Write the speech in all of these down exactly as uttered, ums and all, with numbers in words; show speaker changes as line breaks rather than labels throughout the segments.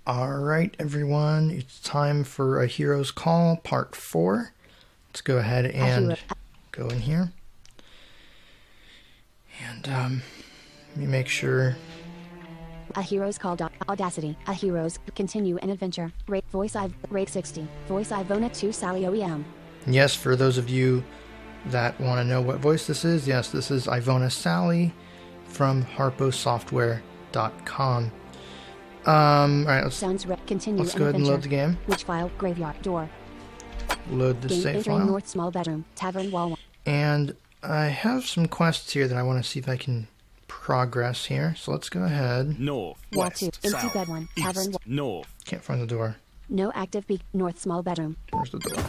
Alright, everyone, it's time for A Hero's Call, Part four. Let's go ahead and go in here. And, um, let me make sure.
A Hero's Call. Audacity. A Hero's Continue an Adventure. Rate Voice I. Rate sixty. Voice Ivona two Sally O E M.
Yes, for those of you that want to know what voice this is, yes, this is Ivona Sally from harpo software dot com. Um, alright, let's,
Sounds re- continue
let's go ahead and load the game.
Which file? Graveyard. Door.
Load the
Game
save
entering
file.
North Small Bedroom. Tavern Wall.
And I have some quests here that I want to see if I can progress here. So let's go ahead.
North,
Wall
west,
two. Empty
south,
bed one. Tavern
east,
Wall.
north.
Can't find the door.
No active beak. North Small Bedroom.
Where's the door?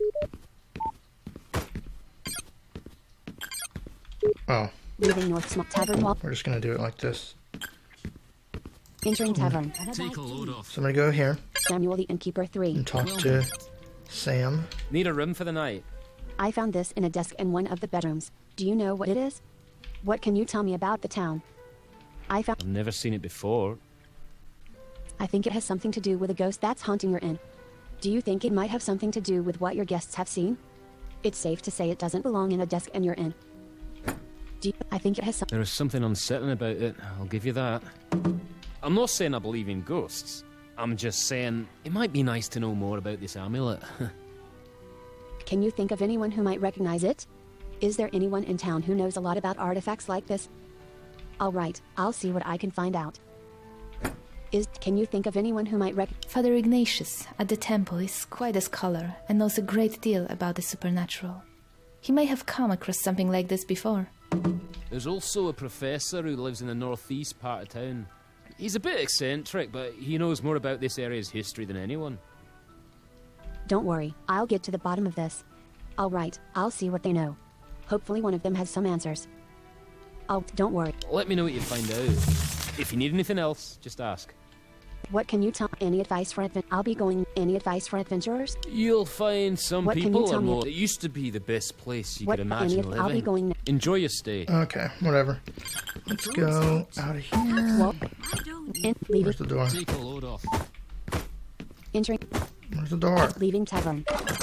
Oh,
Leaving North Small Tavern Wall.
we're just going to do it like this.
Entering Tavern.
Take a load off.
So I'm going to go here
Samuel the Innkeeper three.
and talk to Sam.
Need a room for the night?
I found this in a desk in one of the bedrooms. Do you know what it is? What can you tell me about the town? I found.
I've never seen it before.
I think it has something to do with a ghost that's haunting your inn. Do you think it might have something to do with what your guests have seen? It's safe to say it doesn't belong in a desk in your inn. Do you, I think it has some.
There is something unsettling about it, I'll give you that. I'm not saying I believe in ghosts. I'm just saying it might be nice to know more about this amulet.
Can you think of anyone who might recognize it? Is there anyone in town who knows a lot about artifacts like this? All right, I'll see what I can find out. Is can you think of anyone who might rec-
Father Ignatius at the temple is quite a scholar and knows a great deal about the supernatural. He may have come across something like this before.
There's also a professor who lives in the northeast part of town. He's a bit eccentric, but he knows more about this area's history than anyone.
Don't worry, I'll get to the bottom of this. All right, I'll see what they know. Hopefully one of them has some answers. Oh, don't worry.
Let me know what you find out. If you need anything else, just ask.
What can you tell? Any advice for advent? I'll be going. Any advice for adventurers?
You'll find some
What can you
people
tell
are
me?
more... It used to be the best place you
What?
could
Any?
imagine
ad-
living.
I'll be going.
Enjoy your stay.
Okay, whatever. Let's go out of here.
Well, in, leaving.
Where's the door?
Take a load off.
Entering.
Where's the door?
Leaving tavern.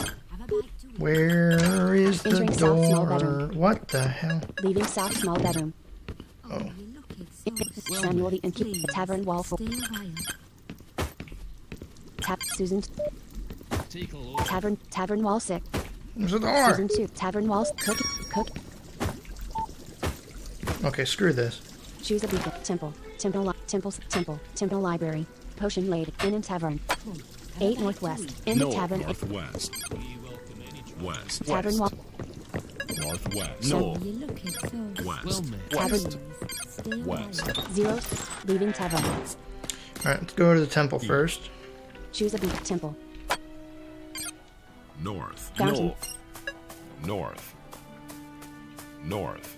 Where is the
Entering south small
door?
bedroom.
What the hell?
Leaving south small bedroom.
Oh,
Samuel the Innkeeper. Tavern wall four. Tap Susan.
Take a load.
Tavern. Tavern wall six.
there's the door.
Susan two. Tavern walls. Cook. Cook.
Okay, screw this.
Choose a beacon. Temple. Temple. Li- Temples. Temple. Temple library. Potion laid. Inn and tavern. Eight northwest. Inn and
North,
tavern.
northwest. West,
Tavern wall.
northwest.
So-
North,
Well
west,
met.
Tavern.
west.
Zero. Leaving tavern.
Alright, let's go to the temple first.
Choose a beacon. Temple.
North,
Fountain.
north, north, north,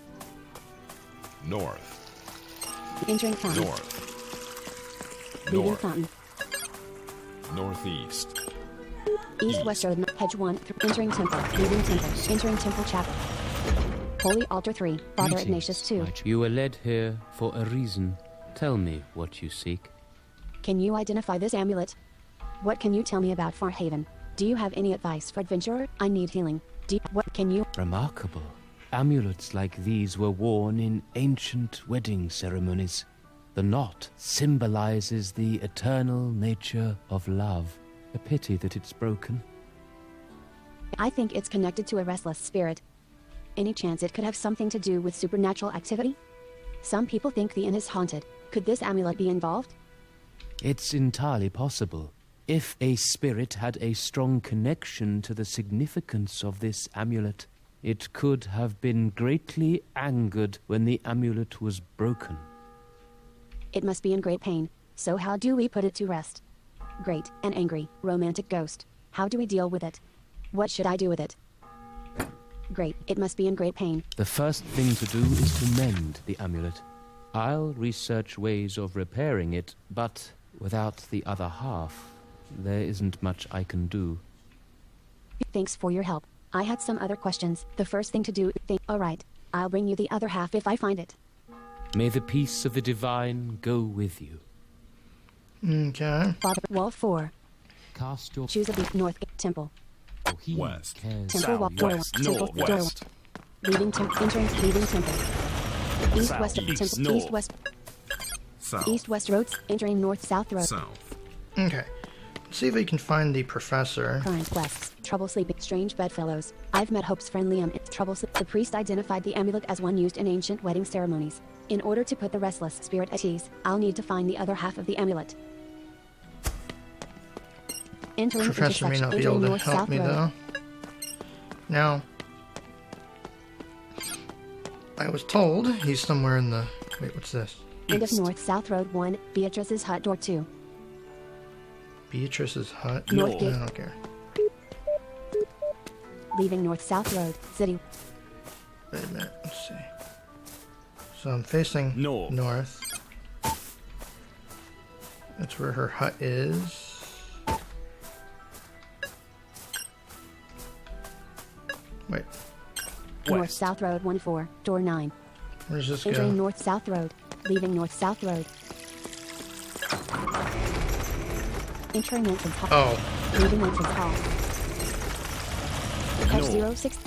north,
Entering fountain.
north,
Leaving
north,
fountain.
northeast,
East west road. Hedge one. Th- entering temple. Leaving temple. Entering temple chapel. Holy altar three. Father
Greetings,
Ignatius two.
my ch- You were led here for a reason. Tell me what you seek.
Can you identify this amulet? What can you tell me about Farhaven? Do you have any advice for adventurer? I need healing. Do you, what can you?
Remarkable. Amulets like these were worn in ancient wedding ceremonies. The knot symbolizes the eternal nature of love. A pity that it's broken.
I think it's connected to a restless spirit. Any chance it could have something to do with supernatural activity? Some people think the inn is haunted. Could this amulet be involved?
It's entirely possible. If a spirit had a strong connection to the significance of this amulet, it could have been greatly angered when the amulet was broken.
It must be in great pain. So how do we put it to rest? Great and angry, romantic ghost. How do we deal with it? What should I do with it? Great, it must be in great pain.
The first thing to do is to mend the amulet. I'll research ways of repairing it, but without the other half, there isn't much I can do.
Thanks for your help. I had some other questions. The first thing to do, think, alright, I'll bring you the other half if I find it.
May the peace of the divine go with you.
Okay.
Father, wall four.
Cast your
Choose a beat. North temple.
he
West.
cares.
Temple wall. Door one.
Southwest.
Temple. Door one.
Northwest.
Leaving temple. Entering. Leaving temple. East west of
Southeast.
temple. East
North.
west.
South.
East west roads. Entering north south road.
South.
Okay. Let's see if we can find the professor.
Crimes, quests, trouble sleeping, strange bedfellows. I've met Hope's friend Liam. It's trouble sleep. The priest identified the amulet as one used in ancient wedding ceremonies. In order to put the restless spirit at ease, I'll need to find the other half of the amulet. Entering
Professor may
intersection.
not be
Entering
able to
north
help
south
me
road.
though. Now, I was told he's somewhere in the. Wait, what's this?
End of
East.
north south road one. Beatrice's hut door two.
Beatrice's hut.
North
I
gate.
don't care.
Leaving north south road city.
Wait a minute. Let's see. So I'm facing
North.
north. That's where her hut is. Wait,
North
West.
south road one four. Door nine.
where's this
Entering
go?
north south road. Leaving north south road. Entering entrance hall.
Oh,
Leaving entrance hall. Patch
North.
zero six.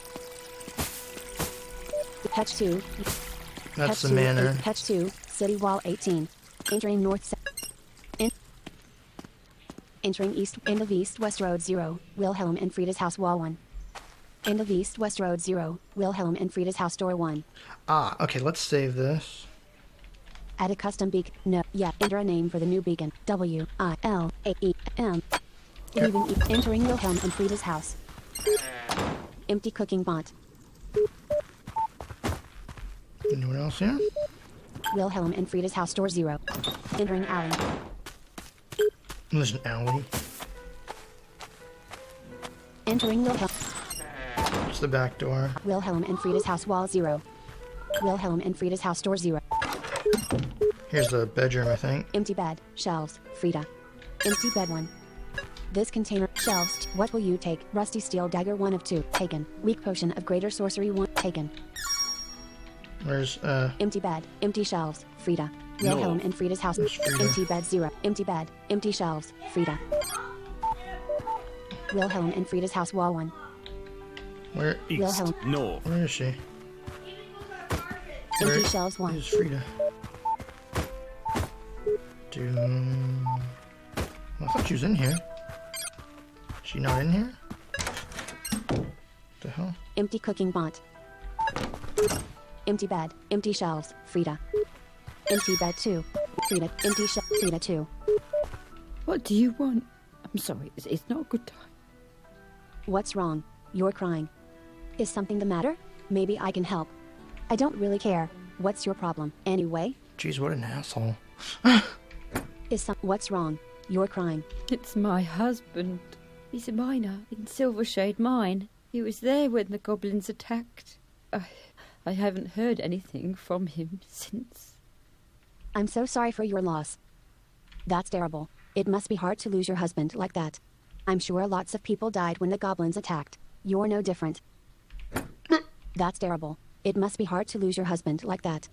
Patch two.
that's
Patch
the
two,
manor.
Patch two. City wall eighteen. Entering north. South. En- entering east. End of east west road zero. Wilhelm and Frida's house wall one. End of east west road zero. Wilhelm and Frida's house door one.
Ah, okay. Let's save this.
Add a custom beacon. No. Yeah. Enter a name for the new beacon. W I L A E M. Leaving. E- entering Wilhelm and Frida's house. Empty cooking bot.
Anyone else here?
Wilhelm and Frida's house door zero. Entering alley.
There's an alley.
Entering Wilhelm.
It's the back door.
Wilhelm and Frida's house wall zero. Wilhelm and Frida's house door zero.
Here's the bedroom, I think.
Empty bed. Shelves. Frida. Empty bed one. This container. Shelves. What will you take? Rusty steel dagger one of two. Taken. Weak potion of greater sorcery one. Taken.
Where's uh?
Empty bed. Empty shelves. Frida. Wilhelm and Frida's house.
There's Frida.
Empty bed zero. Empty bed. Empty shelves. Frida. Wilhelm and Frida's house wall one.
Where?
East.
Wilhelm.
North.
Where is she?
Empty
Where
shelves one.
is Frida? Doom. I thought she was in here. She not in here? What the hell?
Empty cooking bot. Empty bed. Empty shelves. Frida. Empty bed two. Frida. Empty shelf. Frida two.
What do you want? I'm sorry, it's, it's not a good time.
What's wrong? You're crying. Is something the matter? Maybe I can help. I don't really care. What's your problem, anyway?
Jeez, what an asshole.
Is some- What's wrong? You're crying.
It's my husband. He's a miner in Silvershade Mine. He was there when the goblins attacked. I, I haven't heard anything from him since.
I'm so sorry for your loss. That's terrible. It must be hard to lose your husband like that. I'm sure lots of people died when the goblins attacked. You're no different. That's terrible. It must be hard to lose your husband like that.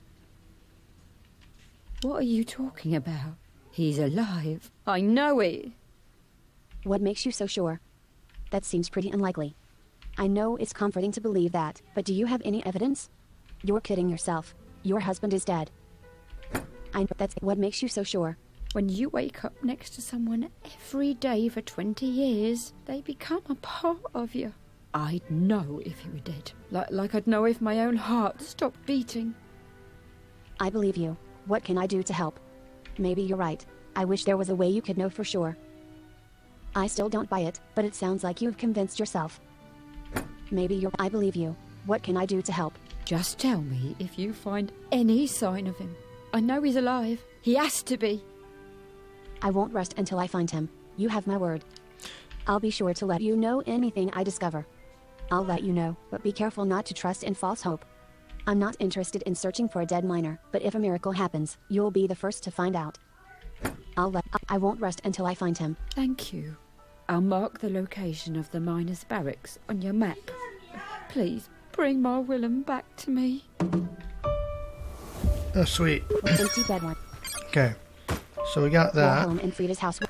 What are you talking about? He's alive. I know it.
What makes you so sure? That seems pretty unlikely. I know it's comforting to believe that, but do you have any evidence? You're kidding yourself. Your husband is dead. I know that's what makes you so sure.
When you wake up next to someone every day for twenty years, they become a part of you. I'd know if he were dead. Like, like I'd know if my own heart stopped beating.
I believe you. What can I do to help? Maybe you're right. I wish there was a way you could know for sure. I still don't buy it, but it sounds like you've convinced yourself. Maybe you're... I believe you. What can I do to help?
Just tell me if you find any sign of him. I know he's alive. He has to be.
I won't rest until I find him. You have my word. I'll be sure to let you know anything I discover. I'll let you know, but be careful not to trust in false hope. I'm not interested in searching for a dead miner, but if a miracle happens, you'll be the first to find out. I'll let... I won't rest until I find him.
Thank you. I'll mark the location of the miners' barracks on your map. Please bring my Willem back to me.
Oh, sweet.
Empty bed one.
Okay. So we got that.
Wilhelm and Frida's house.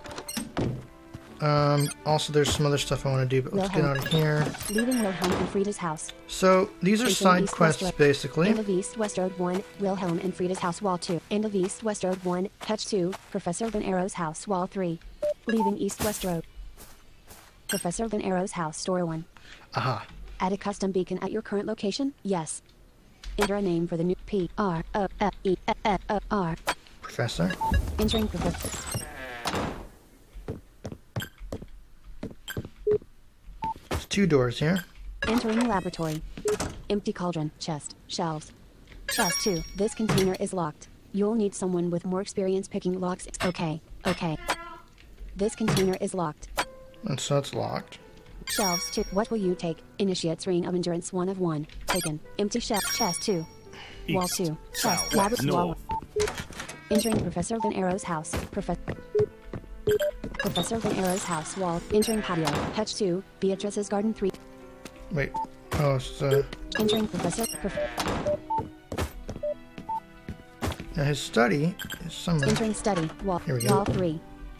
Um, also, there's some other stuff I want to do, but let's get
Wilhelm.
out of here.
Leaving Wilhelm and Frida's house.
So these are
Entering
side
East
quests,
West Road.
basically.
End of East West Road one, Wilhelm and Frida's house, wall two. End of East West Road one, touch two, Professor Van Arrow's house, wall three. Leaving East West Road. Professor Van Arrow's house, store one.
Aha.
Add a custom beacon at your current location? Yes. Enter a name for the new P R O F E F O R.
Professor.
Entering Professor.
There's two doors here.
Entering laboratory. Empty cauldron, chest, shelves. Chest two. This container is locked. You'll need someone with more experience picking locks. Okay, okay. This container is locked.
And so it's locked.
Shelves two. What will you take? Initiate's ring of endurance one of one. Taken. Empty shelf. Chest two. Wall
East,
two.
south,
Chest. Lab- wall.
north.
Entering Professor Van Arrow's house. Professor. Professor Van Arrow's house. Wall. Entering patio. Hatch two. Beatrice's garden three.
Wait. Oh, so
Entering Professor. Prof-
now his study is somewhere.
Entering study. Wall.
Here we go.
Wall three.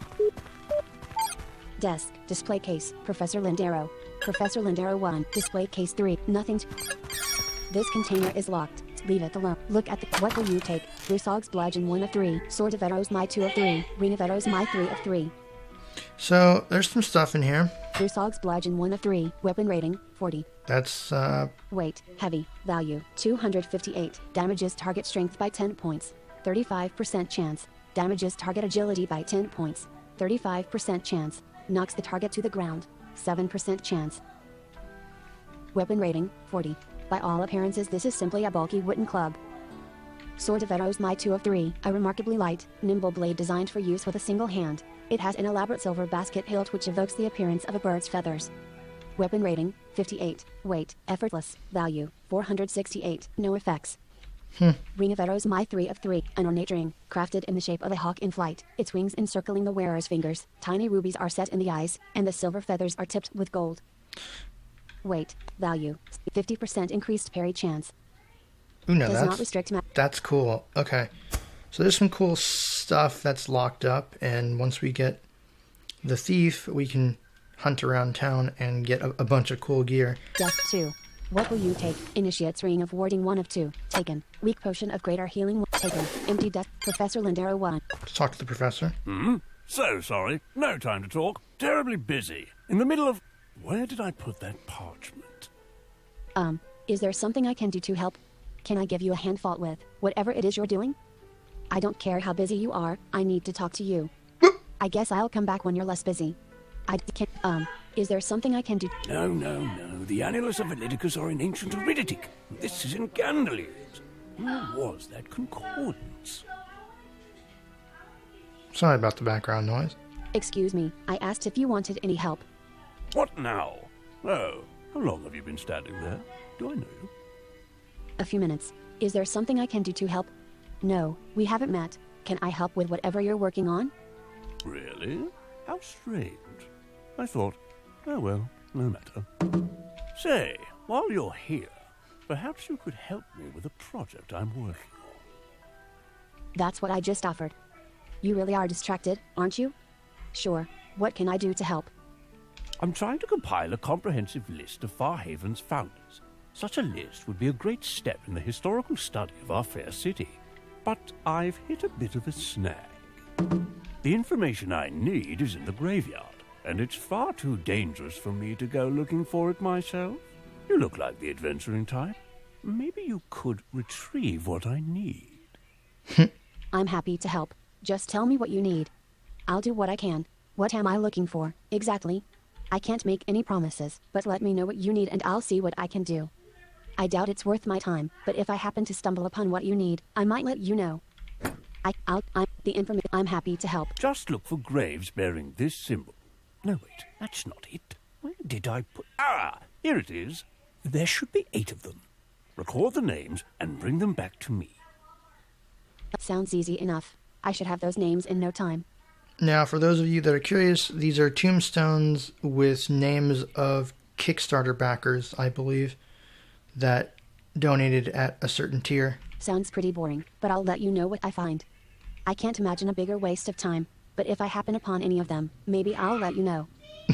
Desk. Display case. Professor Lindaro. Professor Lindaro one. Display case three. Nothing. To- this container is locked. Leave it alone. Look at the. What will you take? Brusog's bludgeon one of three. Sword of Eros my two of three. Ring of Eros my three of three.
So there's some stuff in here.
Brusog's bludgeon one of three. Weapon rating forty.
That's uh,
Weight, heavy, value, two hundred fifty-eight. Damages target strength by ten points. thirty-five percent chance. Damages target agility by ten points. thirty-five percent chance. Knocks the target to the ground. seven percent chance. Weapon rating, forty. By all appearances this is simply a bulky wooden club. Sword of Eros my two of three. A remarkably light, nimble blade designed for use with a single hand. It has an elaborate silver basket hilt which evokes the appearance of a bird's feathers. Weapon rating, fifty-eight. Weight, effortless. Value, four hundred sixty-eight. No effects. Ring of Eros my three of three. An ornate ring, crafted in the shape of a hawk in flight. Its wings encircling the wearer's fingers. Tiny rubies are set in the eyes, and the silver feathers are tipped with gold. Weight, value, fifty percent increased parry chance.
ooh, no,
Does not
that's
restrict ma-
that's cool. Okay, so there's some cool stuff that's locked up, and once we get the thief, we can hunt around town and get a, a bunch of cool gear.
Desk two. What will you take? Initiate's ring of warding one of two. Taken. Weak potion of greater healing one. Taken. Empty desk. Professor Lindaro one.
Let's talk to the professor.
Hmm? So sorry. No time to talk. Terribly busy. In the middle of... Where did I put that parchment?
Um, is there something I can do to help? Can I give you a hand fault with whatever it is you're doing? I don't care how busy you are, I need to talk to you. I guess I'll come back when you're less busy. I can't, um, is there something I can do?
No, no, no. The annals of Validicus are in ancient Ariditic. This is in Gandalese. Where was that concordance?
Sorry about the background noise.
Excuse me, I asked if you wanted any help.
What now? Oh, how long have you been standing there? Do I know you?
A few minutes. Is there something I can do to help? No, we haven't met. Can I help with whatever you're working on?
Really? How strange. I thought, oh well, no matter. Say, while you're here, perhaps you could help me with a project I'm working on.
That's what I just offered. You really are distracted, aren't you? Sure. What can I do to help?
I'm trying to compile a comprehensive list of Farhaven's founders. Such a list would be a great step in the historical study of our fair city. But I've hit a bit of a snag. The information I need is in the graveyard, and it's far too dangerous for me to go looking for it myself. You look like the adventuring type. Maybe you could retrieve what I need.
I'm happy to help. Just tell me what you need. I'll do what I can. What am I looking for, exactly? I can't make any promises, but let me know what you need and I'll see what I can do. I doubt it's worth my time, but if I happen to stumble upon what you need, I might let you know. I, I'll, I'm, the information, I'm happy to help.
Just look for graves bearing this symbol. No, wait, that's not it. Where did I put... Ah, here it is. There should be eight of them. Record the names and bring them back to me.
Sounds easy enough. I should have those names in no time.
Now, for those of you that are curious, these are tombstones with names of Kickstarter backers, I believe, that donated at a certain tier.
Sounds pretty boring, but I'll let you know what I find. I can't imagine a bigger waste of time, but if I happen upon any of them, maybe I'll let you know.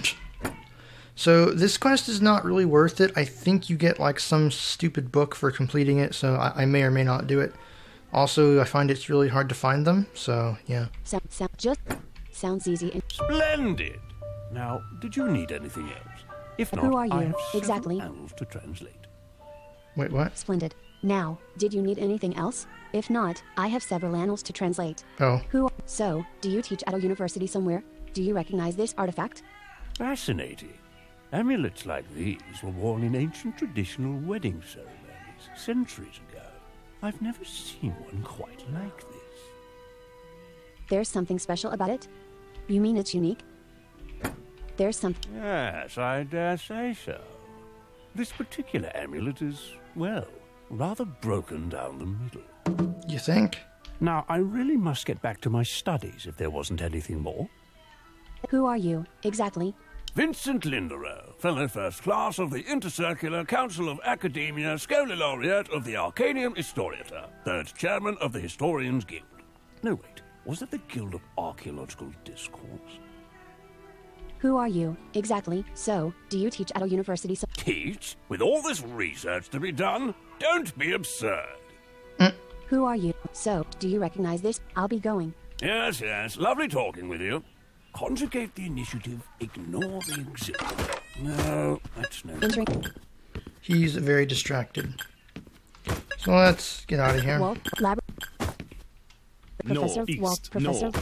So this quest is not really worth it. I think you get like some stupid book for completing it, so I, I may or may not do it. Also, I find it's really hard to find them, so yeah.
Sound, sound, just sounds easy. And
Splendid! Now, did you need anything else? If not,
Who are you?
I have several
Exactly.
annals to translate.
Wait, what?
Splendid. Now, did you need anything else? If not, I have several annals to translate.
Oh,
Who? So, do you teach at a university somewhere? Do you recognize this artifact?
Fascinating. Amulets like these were worn in ancient traditional wedding ceremonies centuries ago. I've never seen one quite like this.
There's something special about it? You mean it's unique? There's something.
Yes, I dare say so. This particular amulet is, well, rather broken down the middle.
you think?
Now, I really must get back to my studies if there wasn't anything more.
Who are you, exactly?
Vincent Linderow, Fellow First Class of the Intercircular Council of Academia, Scholar Laureate of the Arcanium Historiata, Third Chairman of the Historians Guild. No, wait, was that the Guild of Archaeological Discourse?
Who are you, exactly? So, do you teach at a university so-
Teach? With all this research to be done? Don't be absurd.
Who are you? So, do you recognize this? I'll be going.
Yes, yes, lovely talking with you. Conjugate the initiative, ignore the auxiliary. No, that's no.
Entering.
He's very distracted. So let's get out of here.
Walt, lab. Professor
Northeast,
Walt, Professor.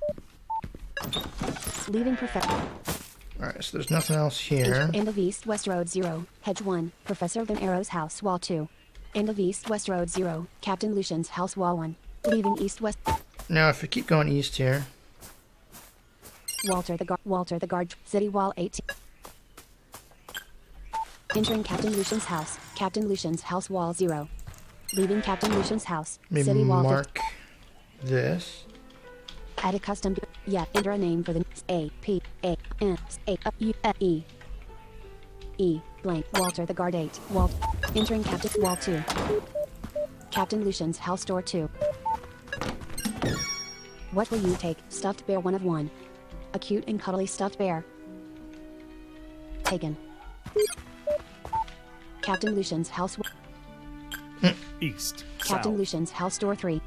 Leaving Professor.
Alright, so there's nothing else here.
End of East West Road Zero, Hedge One, Professor Van Arrow's house, Wall Two. End of East West Road Zero, Captain Lucian's house, Wall One. Leaving East West.
Now, if we keep going east here,
Walter the guard. Walter the guard. City Wall eighteen. Entering Captain Lucian's house, Captain Lucian's house, Wall Zero. Leaving Captain Lucian's house,
maybe
City Wall.
mark this.
Add a custom. Yeah, enter a name for the A P A N A U E E blank. Walter the guard eight. Walt. Entering Captain Wall two. Captain Lucian's house, door two. What will you take? Stuffed bear, one of one. A cute and cuddly stuffed bear. Taken. Captain Lucian's house.
East.
Captain
South.
Lucian's house, door three.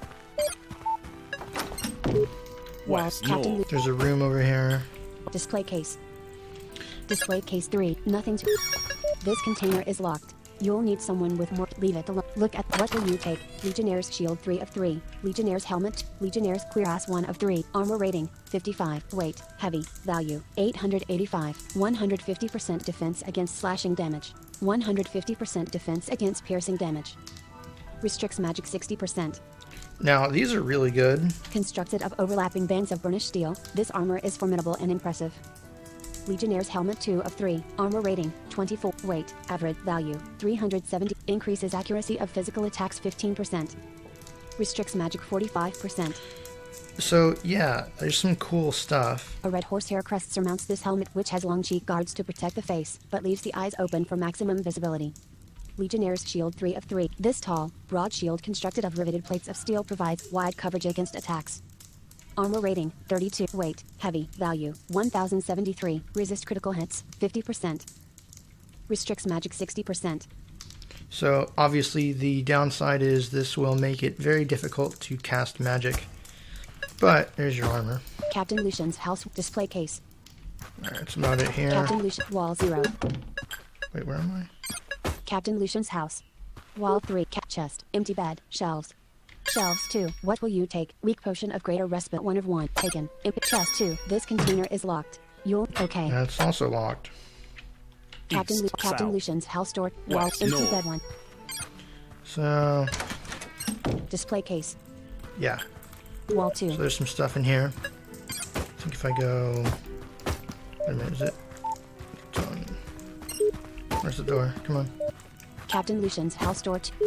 West.
Captain
North.
There's a room over here.
Display case. Display case three. Nothing to. This container is locked. You'll need someone with more. Leave it alone. Look at what will you take? Legionnaire's shield three of three. Legionnaire's helmet. Legionnaire's cuirass one of three. Armor rating fifty-five. Weight heavy. Value eight hundred eighty-five. one hundred fifty percent defense against slashing damage. one hundred fifty percent defense against piercing damage. Restricts magic sixty percent.
Now, these are really good.
Constructed of overlapping bands of burnished steel, this armor is formidable and impressive. Legionnaire's helmet two of three. Armor rating twenty-four. Weight average value three hundred seventy. Increases accuracy of physical attacks fifteen percent. Restricts magic forty-five percent.
So, yeah, there's some cool stuff.
A red horsehair crest surmounts this helmet, which has long cheek guards to protect the face, but leaves the eyes open for maximum visibility. Legionnaire's shield three of three. This tall, broad shield constructed of riveted plates of steel provides wide coverage against attacks. Armor rating thirty-two. Weight heavy. Value one thousand seventy-three. Resist critical hits fifty percent. Restricts magic sixty percent.
So, obviously, the downside is this will make it very difficult to cast magic. But, there's your armor.
Captain Lucian's house display case.
Alright, that's about it here.
Captain Lucian wall zero.
Wait, where am I?
Captain Lucian's house. Wall three. Cat chest. Empty bed. Shelves. Shelves two. What will you take? Weak potion of greater respite one of one. Taken. Empty chest two. This container is locked. You'll okay.
That's also locked.
Captain Lu-
East,
Captain
south.
Lucian's house door. Wall
West,
empty
north.
bed one.
So,
Display case.
yeah.
Wall
So
two.
there's some stuff in here. I think if I go... Wait a minute, is it? It's on. Where's the door? Come on.
Captain Lucian's house door two.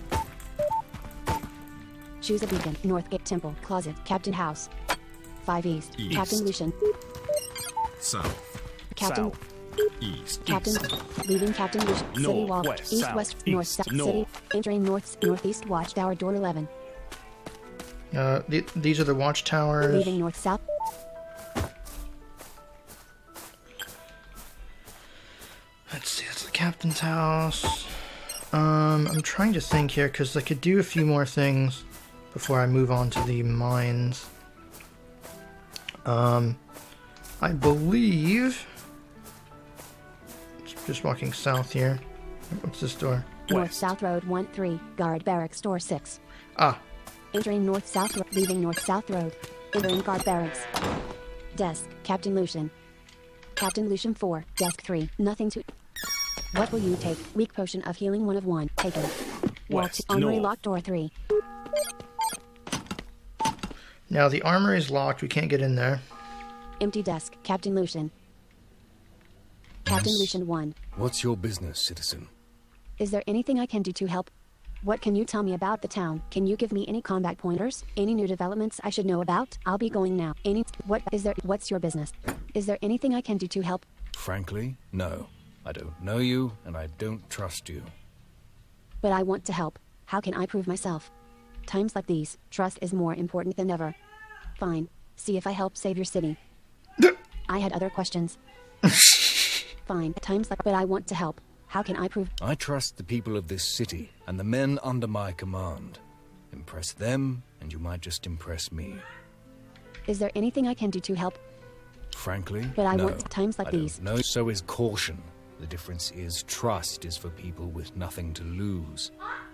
Choose a beacon. North gate temple. Closet. Captain house. Five east.
East.
Captain Lucian.
South.
Captain.
South. East.
Captain.
East.
Leaving Captain Lucian. City
North,
wall.
west,
East
south,
west
east,
north south. City.
north.
Entering north northeast watchtower door eleven.
Uh, th these are the watchtowers.
Leaving north south.
Let's see, that's the captain's house. Um, I'm trying to think here, because I could do a few more things before I move on to the mines. Um, I believe... Just walking south here. What's this door?
North South Road one three, Guard Barracks, Door six.
Ah,
Entering North South Road, leaving North South Road. Entering Guard Barracks. Desk, Captain Lucian. Captain Lucian four, Desk three, nothing to... What will you take? Weak potion of healing one of one, taken. Walk
West,
to Armory
north.
Lock, Door three.
now the armory is locked. We can't get in there.
Empty desk, Captain Lucian. Captain
Yes.
Lucian one.
What's your business, citizen?
Is there anything I can do to help? What can you tell me about the town? Can you give me any combat pointers? Any new developments I should know about? I'll be going now. Any what is there what's your business? Is there anything I can do to help?
Frankly, no. I don't know you, and I don't trust you.
But I want to help. How can I prove myself? Times like these, trust is more important than ever. Fine. See if I help save your city. I had other questions. Fine. Times like but I want to help. How can I prove?
I trust the people of this city and the men under my command. Impress them, and you might just impress me.
Is there anything I can do to help?
Frankly,
But I
no.
want times like
I don't
these.
know. So is caution. The difference is trust is for people with nothing to lose.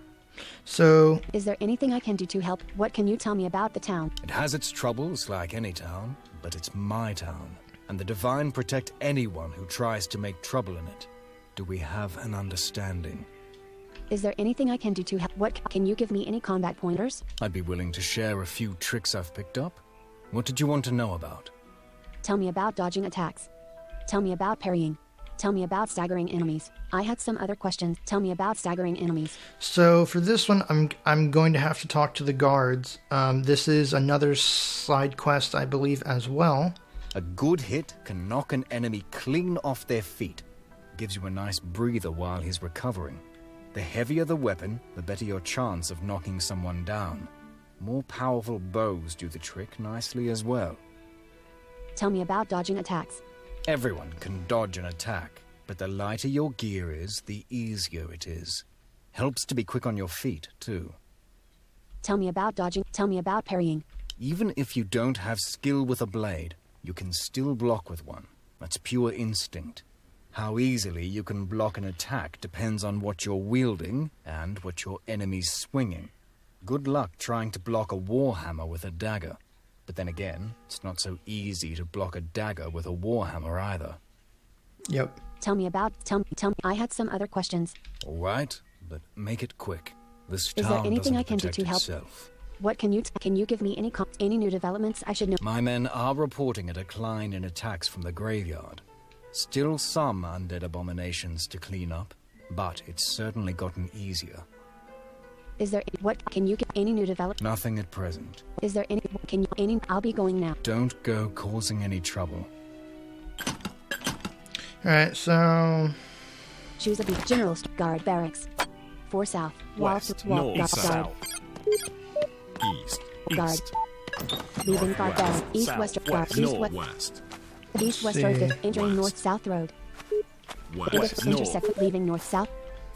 So,
Is there anything I can do to help? What can you tell me about the town?
It has its troubles, like any town, but it's my town, and the Divine protect anyone who tries to make trouble in it. Do we have an understanding?
Is there anything I can do to help? What can you give me any combat pointers?
I'd be willing to share a few tricks I've picked up. What did you want to know about?
Tell me about dodging attacks. Tell me about parrying. Tell me about staggering enemies. I had some other questions. Tell me about staggering enemies.
so for this one, I'm I'm going to have to talk to the guards. Um, this is another side quest, I believe, as well.
A good hit can knock an enemy clean off their feet. Gives you a nice breather while he's recovering. The heavier the weapon, the better your chance of knocking someone down. More powerful bows do the trick nicely as well.
Tell me about dodging attacks.
Everyone can dodge an attack, but the lighter your gear is, the easier it is. Helps to be quick on your feet, too.
Tell me about dodging. Tell me about parrying.
Even if you don't have skill with a blade, you can still block with one. That's pure instinct. How easily you can block an attack depends on what you're wielding and what your enemy's swinging. Good luck trying to block a warhammer with a dagger. But then again, it's not so easy to block a dagger with a warhammer either.
Yep.
Tell me about. Tell me. Tell me. I had some other questions.
All right, but make it quick. This
Is there
town
anything
doesn't
I can do
protect
to help?
itself.
What can you? T- can you give me any com- any new developments I should know?
My men are reporting a decline in attacks from the graveyard. Still some undead abominations to clean up, but it's certainly gotten easier.
Is there what? Can you give any new develop?
Nothing at present.
Is there any? Can you any? I'll be going now.
Don't go causing any trouble.
Alright, so...
Choose a beat. General St- Guard Barracks. Four south. Wall
West,
to wall.
north,
Guard.
south. East,
Guard.
east,
Leaving Guard Barracks.
west,
East
south,
west. Guard.
west,
East west.
northwest,
East west road.
See.
fifth, Entering
West.
north south road.
west,
Inter-
north,
intersect. Leaving north south.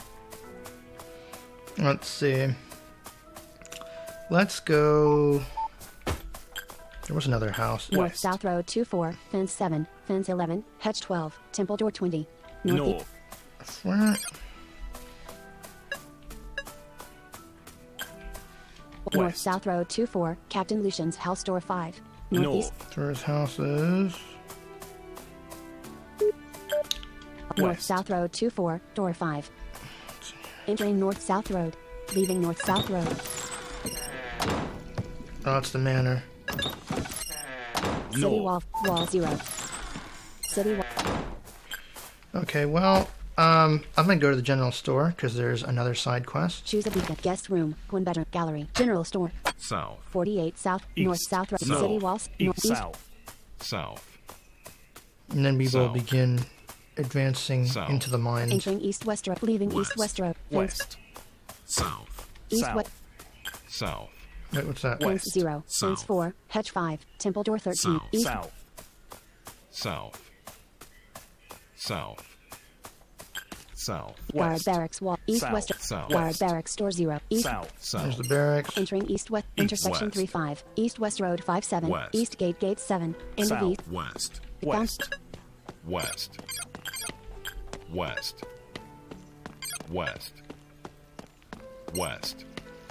Let's see. Let's go... There was another house.
North
West.
south road two four. Fence seven. Fence eleven. Hedge twelve. Temple door twenty. Northeast.
north,
Where?
North
West.
south road two four. Captain Lucian's house door five. Northeast.
north,
Tourist houses.
North
west,
south road two four. Door five. Entering north south road. Leaving north south road.
Oh, that's the manor.
City
north,
wall. Wall zero. City wall.
Okay, well, um, I'm gonna go to the general store, because there's another side quest.
Choose a beacon. Guest room. One bedroom. Gallery. General store.
south,
forty-eight south.
east,
North south road.
north,
City walls.
east,
Northeast.
south, south,
And then we will
South.
begin advancing
South.
into the mines.
Entering east west road. Leaving east
West.
west road. Fence.
west, south,
East
south,
west.
south,
Wait, what's that?
Fence
West.
zero. Fence
South.
four. Hedge five. Temple door thirteen.
South.
East.
South.
South. South. South.
Guard
West.
barracks wall. East
South.
west.
South.
Guard
West.
barracks door zero. East.
South.
There's
South.
the barracks.
Entering east west.
East
Intersection
west.
three five. East west road five seven.
West.
East gate gate seven. End of
South.
east.
West.
West.
West. West. West. West.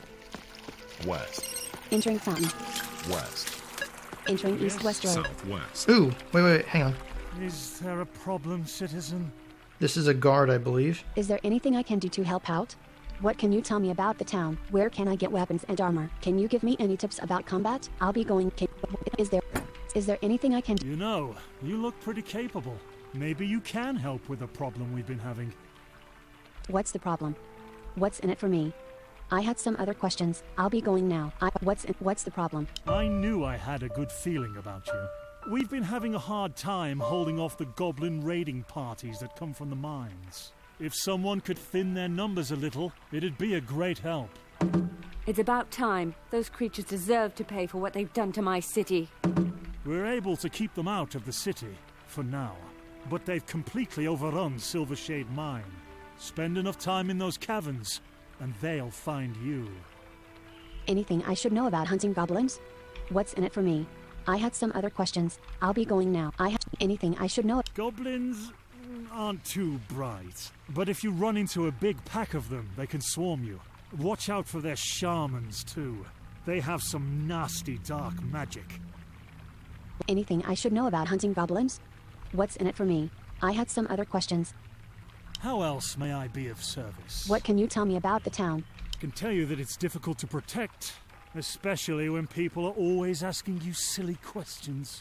West.
Entering fountain.
West.
Entering east west road.
Southwest.
Ooh, wait, wait, wait, hang on.
Is there a problem, citizen?
This is a guard, I believe.
Is there anything I can do to help out? What can you tell me about the town? Where can I get weapons and armor? Can you give me any tips about combat? I'll be going. Can, is there is there anything I can do?
You know, you look pretty capable. Maybe you can help with the problem we've been having.
What's the problem? What's in it for me? I had some other questions. I'll be going now. I, what's in, what's the problem?
I knew I had a good feeling about you. We've been having a hard time holding off the goblin raiding parties that come from the mines. If someone could thin their numbers a little, it'd be a great help.
It's about time. Those creatures deserve to pay for what they've done to my city.
We're able to keep them out of the city, for now. But they've completely overrun Silvershade Mine. Spend enough time in those caverns, and they'll find you.
Anything I should know about hunting goblins? What's in it for me? I had some other questions. I'll be going now. I have anything I should know.
Goblins aren't too bright, but if you run into a big pack of them, they can swarm you. Watch out for their shamans, too. They have some nasty dark magic.
Anything I should know about hunting goblins? What's in it for me? I had some other questions.
How else may I be of service?
What can you tell me about the town?
I can tell you that it's difficult to protect, especially when people are always asking you silly questions.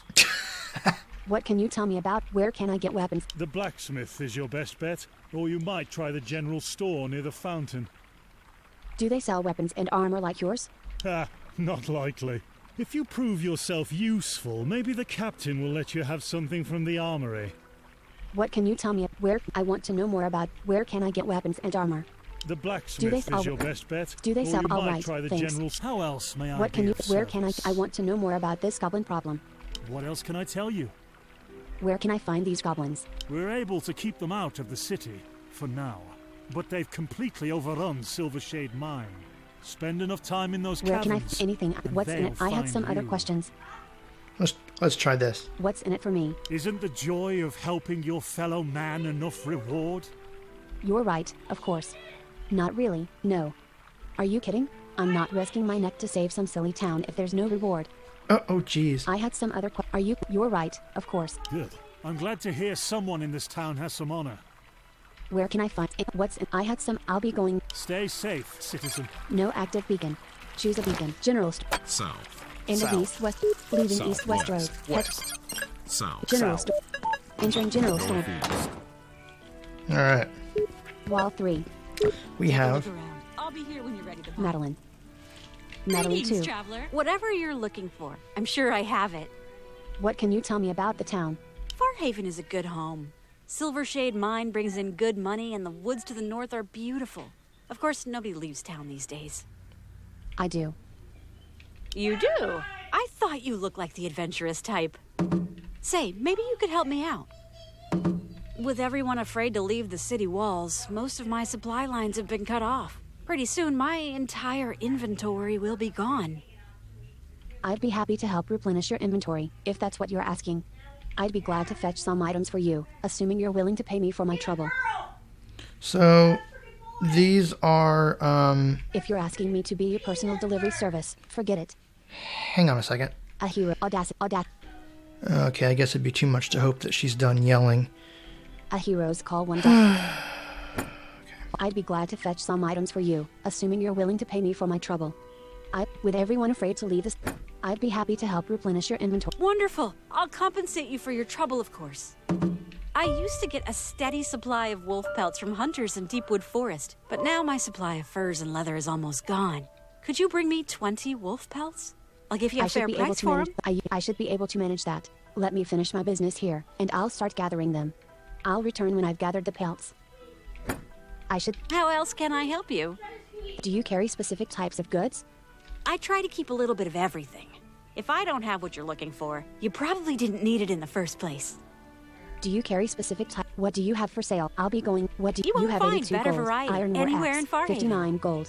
What can you tell me about where can I get weapons?
The blacksmith is your best bet, or you might try the general store near the fountain.
Do they sell weapons and armor like yours?
Ha, not likely. If you prove yourself useful, maybe the captain will let you have something from the armory.
What can you tell me where I want to know more about where can I get weapons and armor?
The
Do they
blacksmith
sell-
is your best bet.
Do they
or
sell
you
all
might
right?
try the
Thanks.
general. How else may I
What can
be
you
of
where can I
service?
I want to know more about this goblin problem.
What else can I tell you?
Where can I find these goblins?
We're able to keep them out of the city, for now. But they've completely overrun Silvershade Mine. Spend enough time in those
Where can I
caverns.
anything
and
what's in
they'll
it? I had
find
some other
you.
questions.
Let's let's try this.
What's in it for me?
Isn't the joy of helping your fellow man enough reward?
You're right, of course. Not really, no. Are you kidding? I'm not risking my neck to save some silly town if there's no reward.
Oh, oh, jeez.
I had some other que- Are you You're right, of course.
Good. I'm glad to hear someone in this town has some honor.
Where can I find it? What's in I had some I'll be going
Stay safe, citizen.
no active beacon. Choose a beacon. General st-
South.
End of
South.
east west leaving east west road.
Southwest.
Head
West. South.
general
South.
store. Entering general store.
Northeast.
All right.
Wall three.
We have
I'll be here when you're ready to buy.
Madeline. Madeline
Greetings,
two.
traveler. Whatever you're looking for, I'm sure I have it.
What can you tell me about the town?
Farhaven is a good home. Silvershade Mine brings in good money, and the woods to the north are beautiful. Of course, nobody leaves town these days.
I do.
You do? I thought you looked like the adventurous type. Say, maybe you could help me out. With everyone afraid to leave the city walls, most of my supply lines have been cut off. Pretty soon, my entire inventory will be gone.
I'd be happy to help replenish your inventory, if that's what you're asking. I'd be glad to fetch some items for you, assuming you're willing to pay me for my trouble.
so these are um
If you're asking me to be your personal delivery service, forget it.
hang on a second.
A hero. Audacity. Audac.
Okay, I guess it'd be too much to hope that she's done yelling.
A hero's call one day. I'd be glad to fetch some items for you, assuming you're willing to pay me for my trouble. I, with everyone afraid to leave this, I'd be happy to help replenish your inventory.
Wonderful. I'll compensate you for your trouble, of course. I used to get a steady supply of wolf pelts from hunters in Deepwood Forest, but now my supply of furs and leather is almost gone. Could you bring me twenty wolf pelts? I'll give you a
I should
fair
be able
price
to
for
manage.
them.
I, I should be able to manage that. Let me finish my business here, and I'll start gathering them. I'll return when I've gathered the pelts. I should.
How else can I help you?
Do you carry specific types of goods?
I try to keep a little bit of everything. If I don't have what you're looking for, you probably didn't need it in the first place.
Do you carry specific type? What do you have for sale? I'll be going. What do
You
you,
won't
have?
find
eighty-two
better
gold.
variety
Iron War
anywhere
axe,
in Farhaven.
fifty-nine gold.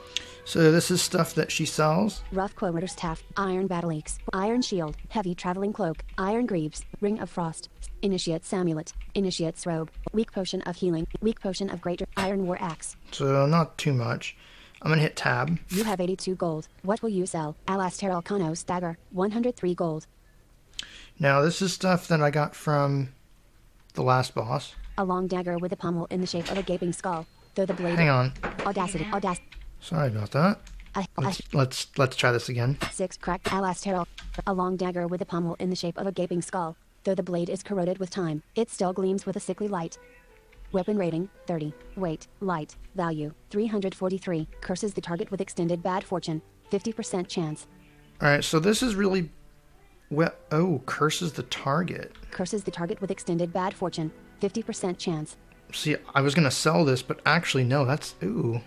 So this is stuff that she sells.
Rough quarter staff, iron battle axe, iron shield, heavy traveling cloak, iron greaves, ring of frost, initiate's amulet, initiate's robe, weak potion of healing, weak potion of greater, iron war axe.
So not too much. I'm gonna hit tab.
You have eighty-two gold. What will you sell? Alastair Alcanos dagger, one hundred three gold.
Now this is stuff that I got from the last boss.
A long dagger with a pommel in the shape of a gaping skull. Though the blade.
Hang on.
Audacity, audacity.
Sorry about that.
I,
Let's let's let's try this again.
Six cracked Alastair. A long dagger with a pommel in the shape of a gaping skull. Though the blade is corroded with time, it still gleams with a sickly light. Weapon rating, thirty. Weight, light. Value, three hundred forty-three. Curses the target with extended bad fortune. fifty percent chance.
Alright, so this is really... Well, oh, curses the target.
Curses the target with extended bad fortune. fifty percent chance.
See, I was gonna sell this, but actually, no, that's... Ooh.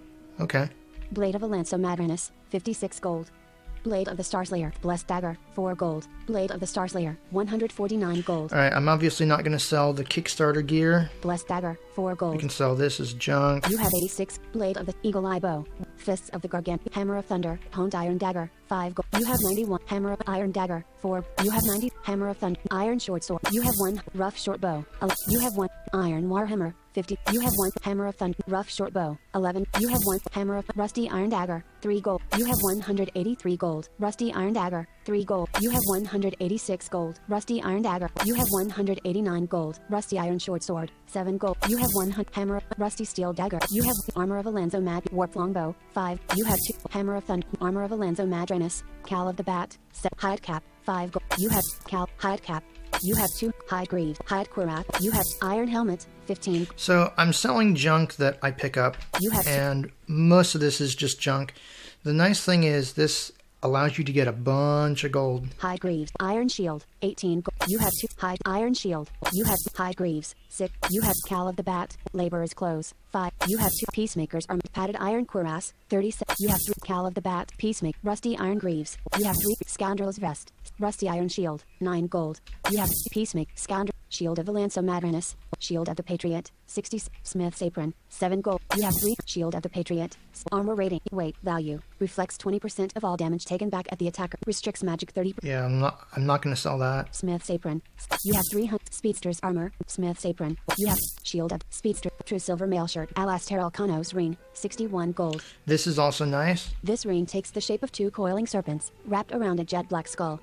Okay.
Blade of Alanso Madranus, fifty-six gold. Blade of the Starslayer, Blessed Dagger, four gold. Blade of the Starslayer, one hundred forty-nine gold.
Alright, I'm obviously not gonna sell the Kickstarter gear.
Blessed Dagger, four
You
gold.
can sell this as junk.
You have eighty-six. Blade of the Eagle Eye Bow. Fists of the Gargant. Hammer of Thunder. Honed Iron Dagger. five gold. You have ninety-one. Hammer of Iron Dagger. four. You have ninety. Hammer of Thunder. Iron Short Sword. You have one. Rough Short Bow. ele- You have one. Iron Warhammer. fifty. You have one. Hammer of Thunder. Rough Short Bow. eleven. You have one. Hammer of Rusty Iron Dagger. three gold. You have one hundred eighty-three gold. Rusty Iron Dagger. three gold. You have one hundred eighty-six gold. Rusty Iron Dagger. You have one hundred eighty-nine gold. Rusty Iron Short Sword. seven gold. You have one hundred. Hammer of Rusty Steel Dagger. You have Armor of Alanzo Mad. Warp Longbow. five. You have two. Hammer of Thunder. Armor of Alanzo Madranus. Cal of the Bat. Se- Hide Cap. five gold. You have Cal. Hide Cap. You have two. Hide Greaves. Hide Quirath. You have Iron Helmet. fifteen.
So I'm selling junk that I pick up,
You have-
and most of this is just junk. The nice thing is this allows you to get a bunch of gold.
Hide Greaves. Iron Shield. eighteen. Gold. You have two. Hide Iron Shield. You have Hide Greaves. six. You have Cal of the Bat. Laborer's Clothes. five. You have two. Peacemakers Armor. Padded Iron Cuirass. thirty-six. You have three. Cal of the Bat. Peacemaker. Rusty Iron Greaves. You have three. Scoundrel's Vest. Rusty Iron Shield. nine gold. You have Peacemaker. Scoundrel. Shield of Alanso Madranus. Shield of the Patriot. sixty. Smith's Apron. seven gold. You have three. Shield of the Patriot. Armor rating. Weight. Value. Reflects twenty percent of all damage taken back at the attacker. Restricts magic thirty percent.
Yeah, I'm not. I'm not gonna sell that.
Smith's Apron. You have three hundred. Speedster's Armor. Smith's Apron. You have Shield of Speedster. True Silver Mail Shirt. Alastair Alcanos Ring. sixty-one gold.
This is also nice.
This ring takes the shape of two coiling serpents, wrapped around a jet black skull.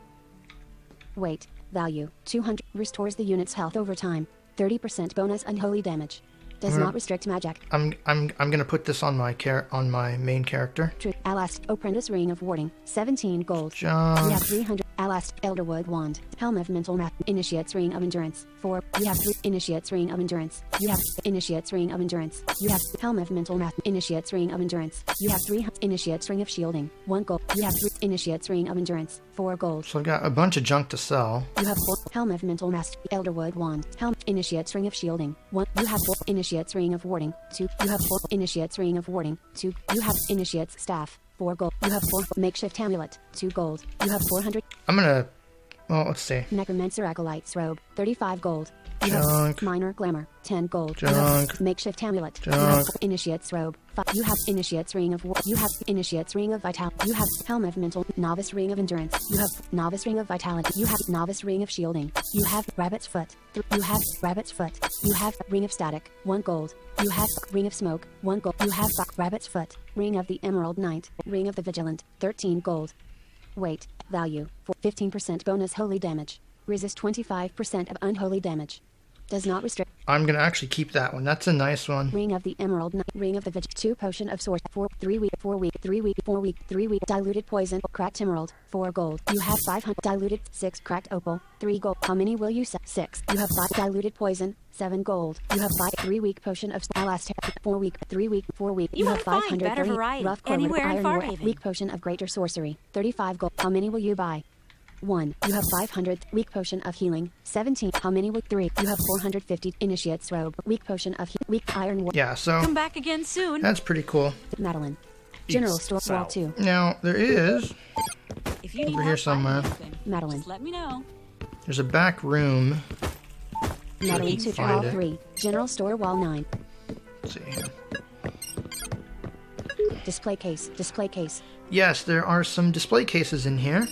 Weight. Value. two hundred. Restores the unit's health over time. thirty percent bonus unholy damage. Does
Mhm.
not restrict magic.
I'm I'm I'm gonna put this on my char- on my main character.
True. Alast. Apprentice Ring of Warding. seventeen gold.
Junk.
You have three hundred. Alast. Elderwood Wand. Helm of Mental Math. Initiate's Ring of Endurance. four. You have three. Initiate's Ring of Endurance. You have Initiate's Ring of Endurance. You have Helm of Mental Math. Initiate's Ring of Endurance. You have three. Initiate's Ring of Shielding. one gold. You have three. Initiate's Ring of Endurance. four gold.
So I've got a bunch of junk to sell.
You have four. Helm of Mental Master. Elderwood Wand. Helm. Initiate's Ring of Shielding. one. You have four. Initiate's Ring of Warding. two. You have four. Initiate's Ring of Warding. two. You have Initiate's Staff. four gold. You have four. Makeshift Amulet. two gold. You have four hundred.
I'm gonna. Well, let's see.
Necromancer Acolyte's Robe. thirty-five gold. You
Junk.
have Minor Glamour. ten gold. You have
Junk.
Makeshift Amulet. You have
Junk.
Initiate's Robe. five. You have Initiate's Ring of War. You have Initiate's Ring of Vitality. You have Helm of Mental. Novice Ring of Endurance. You have Novice Ring of Vitality. You have Novice Ring of Shielding. You have Rabbit's Foot. Th- You have Rabbit's Foot. You have Ring of Static. one gold. You have Ring of Smoke. one gold. You have Rabbit's Foot. Ring of the Emerald Knight. Ring of the Vigilant. thirteen gold. Weight. Value. For fifteen percent bonus holy damage. Resist twenty-five percent of unholy damage. Does not restrict.
I'm gonna actually keep that one. That's a nice one.
Ring of the Emerald Knight. Ring of the Vig. Two Potion of Source. Four. Three week. Four week. Three week. Four week. Three week. Diluted Poison. Cracked Emerald. Four gold. You have five hundred. Diluted. Six. Cracked Opal. Three gold. How many will you sell? Six. You have five. Diluted Poison. Seven gold. You have five. Three week Potion of Alastair. Four week. Three week. Four week.
You
have
won't
five
find
hundred.
better variety
Rough Corridor,
anywhere in
Iron War,
Farhaven.
Weak Potion of Greater Sorcery. Thirty-five gold. How many will you buy? one. You have five hundred. Weak Potion of Healing. seventeen. How many will three? You have four hundred fifty. Initiate's Robe. Weak Potion of he- Weak Iron War.
Yeah. So
Come back again soon.
that's pretty cool.
Madeline. General
East,
store wall
south.
two.
Now, there is,
If you need
over here
help finding
somewhere,
anything,
Madeline.
just let me know.
there's a back room.
Madeline
can
two
find
wall
it.
three. General store wall nine.
Let's see here.
Display case. Display case.
Yes, there are some display cases in here.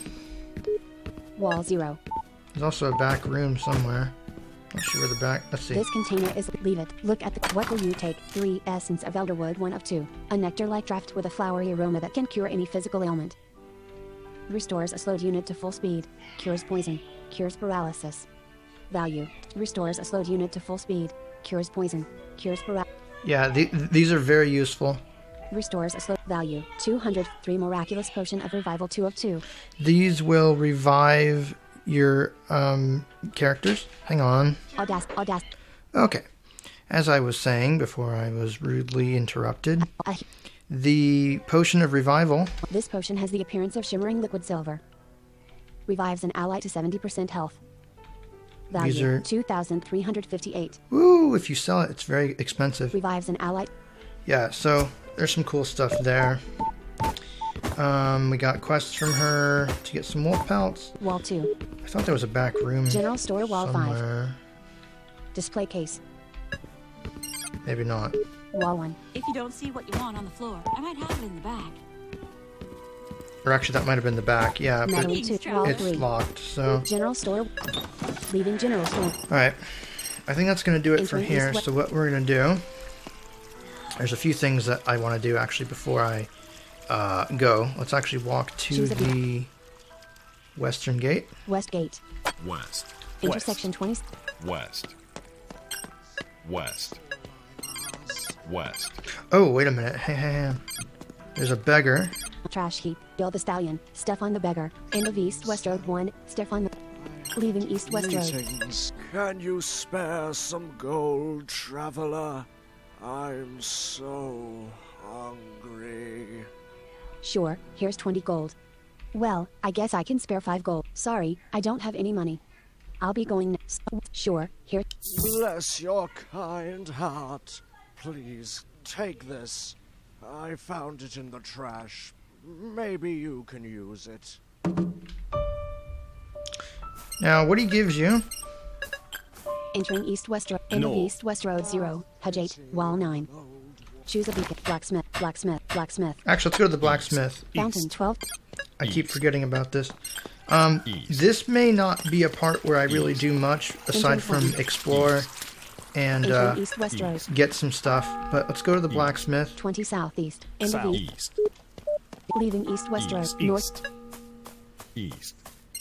Wall zero.
There's also a back room somewhere. Not sure where the back. Let's see.
This container is. Leave it. Look at the. What will you take? Three essence of elderwood. One of two. A nectar-like draft with a flowery aroma that can cure any physical ailment. Restores a slowed unit to full speed. Cures poison. Cures paralysis. Value. Restores a slowed unit to full speed. Cures poison. Cures paralysis.
Yeah, the, these are very useful.
Restores a slow value. two hundred. three miraculous potion of revival. two of two.
These will revive your um, characters. Hang on.
Audac. Audac.
Okay. As I was saying before I was rudely interrupted,
Uh,
the potion of revival.
This potion has the appearance of shimmering liquid silver. Revives an ally to seventy percent health. Value.
These are-
two thousand three hundred fifty-eight.
Woo! If you sell it, it's very expensive.
Revives an ally.
Yeah, so there's some cool stuff there. Um, we got quests from her to get some wolf pelts.
Wall two.
I thought there was a back room.
General store wall five.
somewhere.
Display case.
Maybe not.
Wall one.
If you don't see what you want on the floor, I might have it in the bag.
Or actually, that might have been the back. Yeah, but
Madeline two. Wall
it's
three.
locked. So,
General store. Leaving general store.
all right. I think that's going to do it for
Entering
here.
east west-
So what we're going to do? There's a few things that I want to do actually before I uh, go. Let's actually walk to
Choose a
the western gate.
West gate.
West.
Intersection twenty.
West. West. West.
Oh, wait a minute. Hey, hey, hey. There's a beggar.
Trash heap. Bill the Stallion. Stefan the Beggar. End of East West Road one. Stefan the. Leaving East West Road.
Greetings. Can you spare some gold, traveler? I'm so hungry.
Sure, here's twenty gold. Well, I guess I can spare five gold. Sorry, I don't have any money. I'll be going next. Sure, here.
Bless your kind heart. Please, take this. I found it in the trash. Maybe you can use it.
Now, what he gives you.
Entering East West Road. End of
No.
East West Road zero. Hudge eight. Wall nine. Choose a beacon. Blacksmith. Blacksmith. Blacksmith.
Actually, let's go to the blacksmith.
Fountain twelve.
I keep forgetting about this. Um, this may not be a part where I really do much aside from explore and uh,
Entering East West Road.
get some stuff. But let's go to the blacksmith.
twenty southeast. End of East.
East.
Leaving East West Road.
East.
North.
East.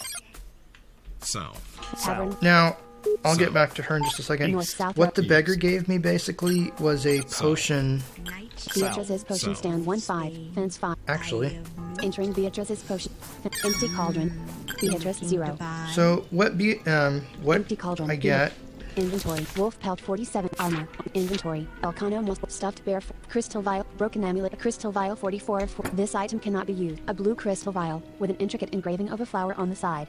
South.
Tavern.
Now, I'll get back to her in just a second.
North, south,
What the
east.
beggar gave me basically was a potion.
Beatrice's potion
South.
stand one five. Fence five.
Actually,
Entering Beatrice's potion. Empty cauldron. Beatrice zero.
so what be um what
Empty cauldron.
I get?
Inventory. Wolf pelt forty-seven. Armor. Inventory. Elcano most stuffed bear. f- Crystal vial. Broken amulet. Crystal vial forty-four. f- This item cannot be used. A blue crystal vial with an intricate engraving of a flower on the side.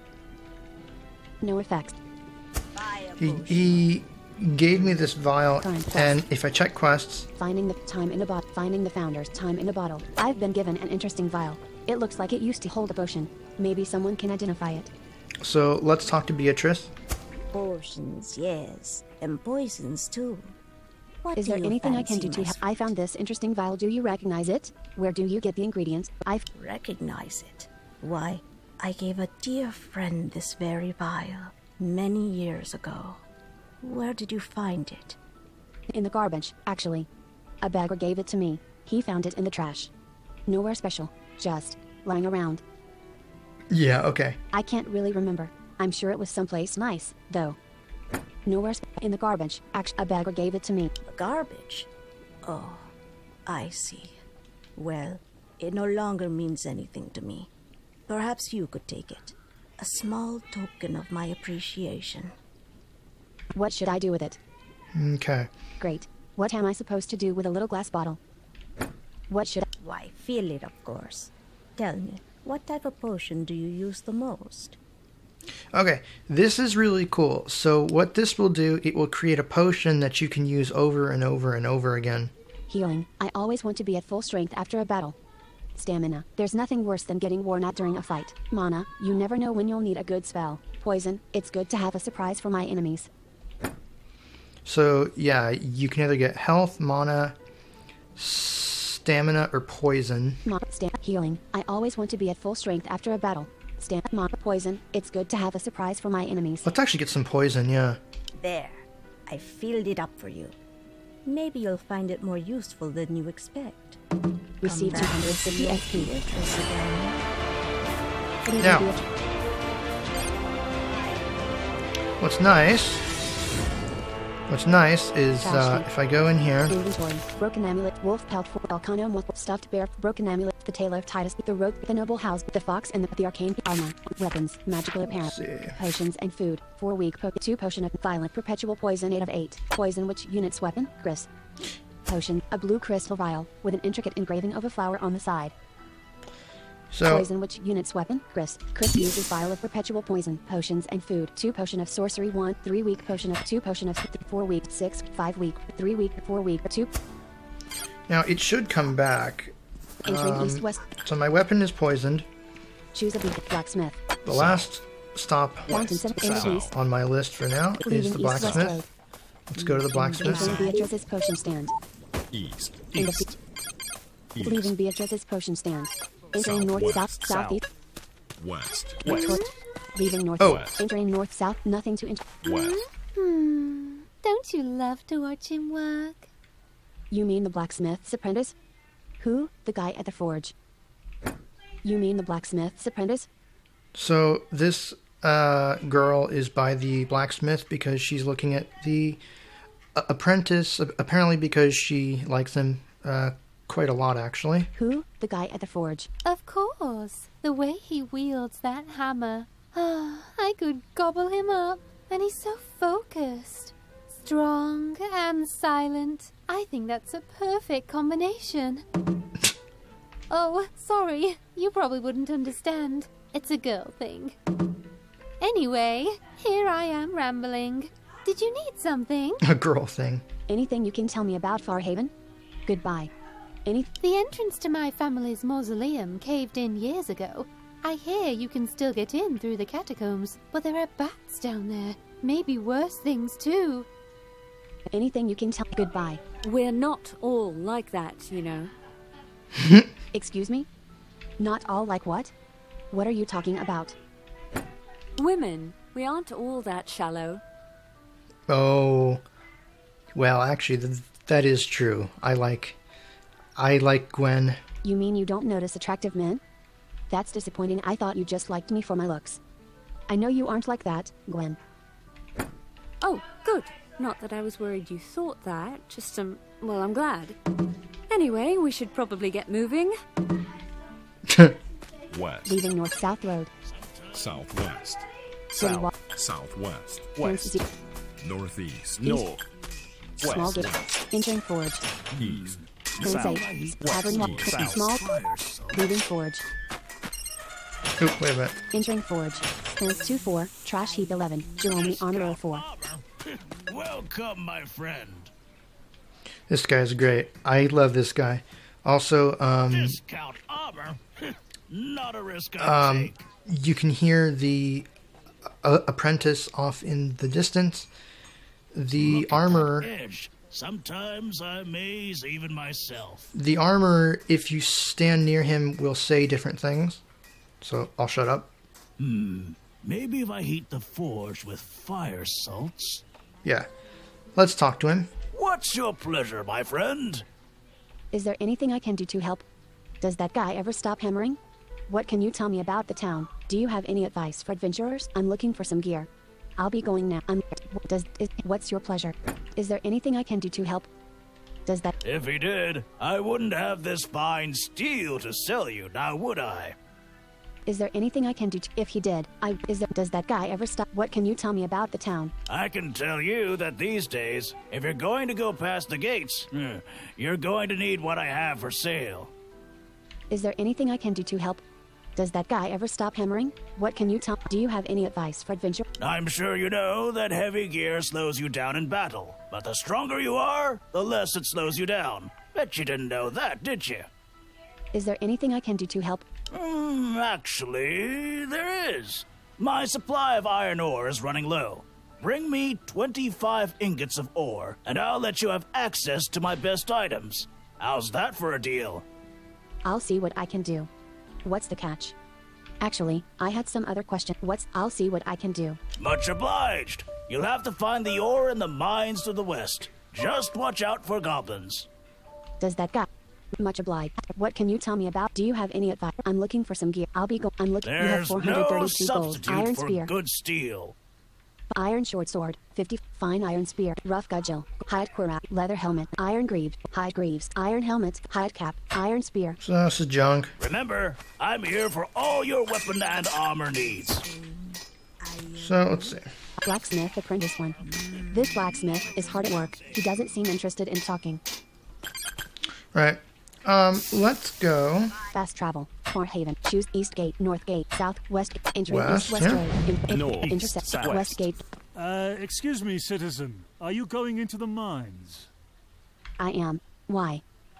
No effects.
He he gave me this vial,
Current quest.
and if I check quests,
Finding the time in a bottle. Finding the founder's time in a bottle. I've been given an interesting vial. It looks like it used to hold a potion. Maybe someone can identify it.
so let's talk to Beatrice.
Potions, yes. And poisons, too. What
Is
do
there
you
anything I can
fancy,
do to
my
help? I found this interesting vial. Do you recognize it? Where do you get the ingredients? I've
Recognize it? Why, I gave a dear friend this very vial many years ago. Where did you find it?
in the garbage, actually. A beggar gave it to me. He found it in the trash. Nowhere special. Just lying around.
Yeah, okay.
I can't really remember. I'm sure it was someplace nice, though. Nowhere sp- in the garbage. Actually, a beggar gave it to me.
The garbage? Oh, I see. Well, it no longer means anything to me. Perhaps you could take it. A small token of my appreciation.
What should I do with it?
Okay.
Great. What am I supposed to do with a little glass bottle? What should I...
Why, fill it, of course. Tell me, what type of potion do you use the most?
Okay, this is really cool. So what this will do, it will create a potion that you can use over and over and over again.
Healing. I always want to be at full strength after a battle. Stamina. There's nothing worse than getting worn out during a fight. Mana. You never know when you'll need a good spell. Poison. It's good to have a surprise for my enemies.
So, yeah, you can either get health, mana, stamina, or poison.
Mana. Stam. Healing. I always want to be at full strength after a battle. Stam. Mana. Poison. It's good to have a surprise for my enemies.
Let's actually get some poison, yeah.
There. I filled it up for you. Maybe you'll find it more useful than you expect.
Receive two hundred fifty X P.
Now, what's nice, what's nice is uh, if I go in here.
Inventory. Broken amulet. Wolf pelt. Volcano. Stuffed bear. Broken amulet. The tailor of Titus. The rope. The noble house. The fox and the, the arcane armor. Weapons. Magical apparel. Potions and food. Four weak. Po two potion of violent perpetual poison. Eight of eight. Poison which units weapon. Chris. Potion. A blue crystal vial with an intricate engraving of a flower on the side.
So,
poison which units weapon. Chris. Chris uses vial of perpetual poison. Potions and food. Two potion of sorcery. One. Three week potion of two potion of th four week. Six. Five week. Three week. Four week. Two.
Now it should come back.
Entering
Um,
east west.
so my weapon is poisoned.
Choose a beacon. Blacksmith.
The last stop
Fountains of east.
on my list for now is
Leaving
the
east west road.
blacksmith. Let's go to the blacksmith.
Entering Beatrice's potion stand.
East.
In the
East. East.
Leaving Beatrice's potion stand. Entering north, south,
Southwest.
southeast.
West.
Toward-
West.
Leaving north.
Oh.
Entering north, south. Nothing to enter.
West.
Hmm. Don't you love to watch him work?
You mean the blacksmith's apprentice? Who? The guy at the forge. You mean the blacksmith's apprentice?
So this uh, girl is by the blacksmith because she's looking at the uh, apprentice, apparently because she likes him uh, quite a lot, actually.
Who? The guy at the forge.
Of course. The way he wields that hammer. Ah, I could gobble him up. And he's so focused. Strong and silent. I think that's a perfect combination. Oh, sorry. You probably wouldn't understand. It's a girl thing. Anyway, here I am rambling. Did you need something?
A girl thing.
Anything you can tell me about Farhaven? Goodbye. Any.
The entrance to my family's mausoleum caved in years ago. I hear you can still get in through the catacombs, but there are bats down there. Maybe worse things too.
Anything you can tell. Goodbye.
We're not all like that, you know.
Excuse me? Not all like what? What are you talking about?
Women, we aren't all that shallow.
Oh, well, actually, th that is true. I like, I like Gwen.
You mean you don't notice attractive men? That's disappointing. I thought you just liked me for my looks. I know you aren't like that, Gwen.
Oh, good. Not that I was worried you thought that. Just, um, well, I'm glad. Anyway, we should probably get moving.
West.
Leaving north-south road.
Southwest.
City wa-
Southwest.
West.
Northeast.
North. Small gate. Entering forge.
East.
Transact. Tavern walk. Small. Leaving forge.
Oop, wait a minute.
Entering forge. Plans two four. Trash heap eleven. Jerome Armor oh four.
Welcome, my friend.
This guy's great. I love this guy. Also, um,
Discount armor? Not a risk I
um,
take.
you can hear the uh, apprentice off in the distance. The
Look at
armor,
that edge. Sometimes I amaze even myself.
the armor, if you stand near him, will say different things. So I'll shut up.
Hmm. Maybe if I heat the forge with fire salts.
Yeah. Let's talk to him.
What's your pleasure, my friend?
Is there anything I can do to help? Does that guy ever stop hammering? What can you tell me about the town? Do you have any advice for adventurers? I'm looking for some gear. I'll be going now. Um, does is, what's your pleasure? Is there anything I can do to help? Does that?
If he did, I wouldn't have this fine steel to sell you, now would I?
Is there anything I can do to, if he did? I is there, does that guy ever stop? What can you tell me about the town?
I can tell you that these days, if you're going to go past the gates, you're going to need what I have for sale.
Is there anything I can do to help? Does that guy ever stop hammering? What can you tell? Do you have any advice for adventure?
I'm sure you know that heavy gear slows you down in battle, but the stronger you are, the less it slows you down. Bet you didn't know that, did you?
Is there anything I can do to help?
Mm, actually, there is. My supply of iron ore is running low. Bring me twenty-five ingots of ore, and I'll let you have access to my best items. How's that for a deal?
I'll see what I can do. What's the catch? Actually, I had some other question. What's... I'll see what I can do.
Much obliged. You'll have to find the ore in the mines to the west. Just watch out for goblins.
Does that guy... Much obliged. What can you tell me about? Do you have any advice? I'm looking for some gear. I'll be go... I'm looking... You have
There's
four hundred
no
thirty-two gold.
substitute
Iron
for
spear.
good steel.
Iron short sword. fifty. Fine iron spear. Rough cudgel. Hide cuirass. Leather helmet. Iron greaves. Hide greaves. Iron helmet. Hide cap. Iron spear.
So that's the junk.
Remember, I'm here for all your weapon and armor needs.
So let's see.
Blacksmith apprentice one. This blacksmith is hard at work. He doesn't seem interested in talking.
Right. Um, let's go.
Fast travel. Far Haven. Choose East Gate, North Gate, South, West, enter
West,
East West
yeah.
Road. In, in,
North,
intersect
south.
West Gate.
Uh, excuse me, citizen. Are you going into the mines?
I am. Why?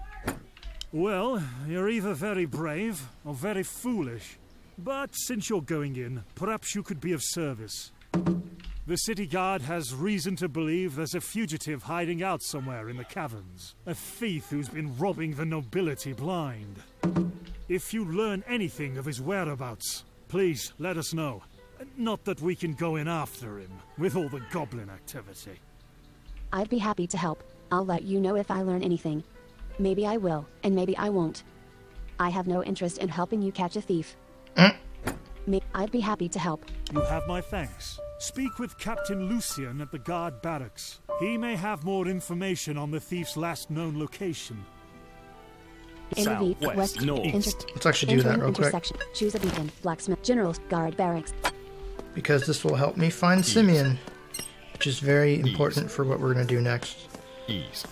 Well, you're either very brave or very foolish. But since you're going in, perhaps you could be of service. The city guard has reason to believe there's a fugitive hiding out somewhere in the caverns. A thief who's been robbing the nobility blind. If you learn anything of his whereabouts, please let us know. Not that we can go in after him, with all the goblin activity.
I'd be happy to help. I'll let you know if I learn anything. Maybe I will, and maybe I won't. I have no interest in helping you catch a thief. Me, I'd be happy to help.
You have my thanks. Speak with Captain Lucian at the guard barracks. He may have more information on the thief's last known location.
Intervene,
South, west, north,
inter-
east.
Let's actually do that
entering
real quick.
intersection. Choose a beacon. Blacksmith. General. Guard barracks.
Because this will help me find Simeon, which is very important for what we're going to do next.
East.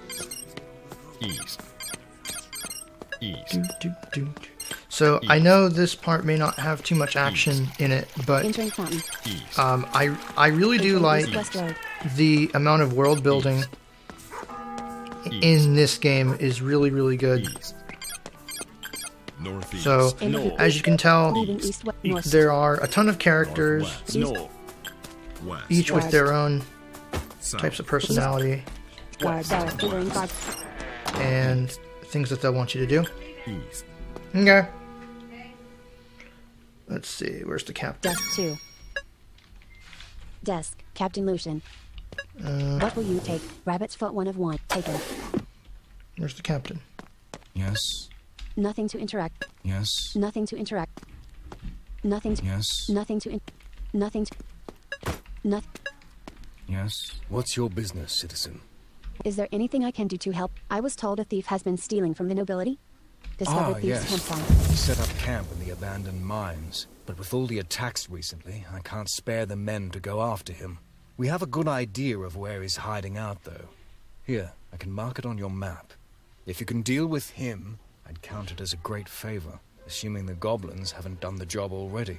East. East.
Do, do, do, do. So I know this part may not have too much action in it, but
Entering fountain.
um, I I really do
Entering
like
East West Road.
the amount of world building in this game is really really good.
Northeast.
So
North.
as you can tell,
Leaving east, west, north.
there are a ton of characters,
Northwest. North. West.
each with
West.
their own
South.
types of personality
Guard barracks. Entering guard.
and things that they'll want you to do.
East.
Okay. Let's see, where's the captain?
Desk two. Desk. Captain Lucian.
Uh,
What will you take? Rabbit's foot one of one. Taken.
where's the captain?
Yes,
Nothing to interact.
yes,
Nothing to interact. Nothing to.
yes,
Nothing to. In- nothing to. Nothing.
yes. What's your business, citizen?
Is there anything I can do to help? I was told a thief has been stealing from the nobility. Discovered
Ah,
thieves'
yes.
campsite.
We set up camp in the abandoned mines, but with all the attacks recently, I can't spare the men to go after him. We have a good idea of where he's hiding out, though. Here, I can mark it on your map. If you can deal with him, I'd count it as a great favor, assuming the goblins haven't done the job already.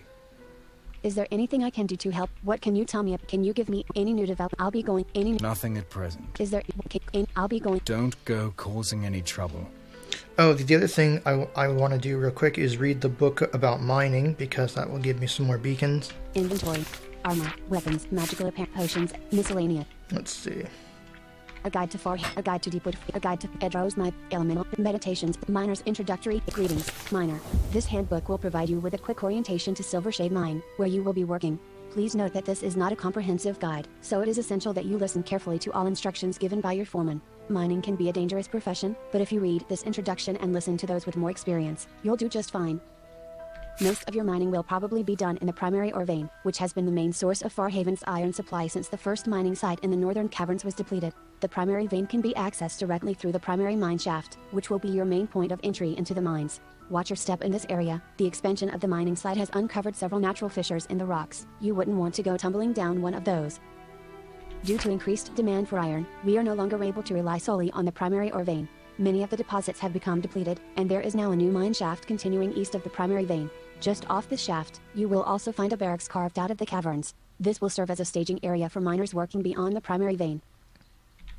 Is there anything I can do to help? What can you tell me? Can you give me any new develop? I'll be going. Any.
Nothing at present.
Is there? Can, I'll be going.
Don't go causing any trouble.
Oh, the other thing I, I want to do real quick is read the book about mining, because that will give me some more beacons.
Inventory, armor, weapons, magical apparent potions, miscellaneous.
Let's see.
A guide to far. A guide to Deepwood. A guide to Edrose Knife. Elemental meditations. Miner's introductory. Greetings, miner. This handbook will provide you with a quick orientation to Silvershade Mine, where you will be working. Please note that this is not a comprehensive guide, so it is essential that you listen carefully to all instructions given by your foreman. Mining can be a dangerous profession, but if you read this introduction and listen to those with more experience, you'll do just fine. Most of your mining will probably be done in the primary ore vein, which has been the main source of Farhaven's iron supply since the first mining site in the northern caverns was depleted. The primary vein can be accessed directly through the primary mine shaft, which will be your main point of entry into the mines. Watch your step in this area. The expansion of the mining site has uncovered several natural fissures in the rocks. You wouldn't want to go tumbling down one of those. Due to increased demand for iron, we are no longer able to rely solely on the primary ore vein. Many of the deposits have become depleted, and there is now a new mine shaft continuing east of the primary vein. Just off this shaft, you will also find a barracks carved out of the caverns. This will serve as a staging area for miners working beyond the primary vein.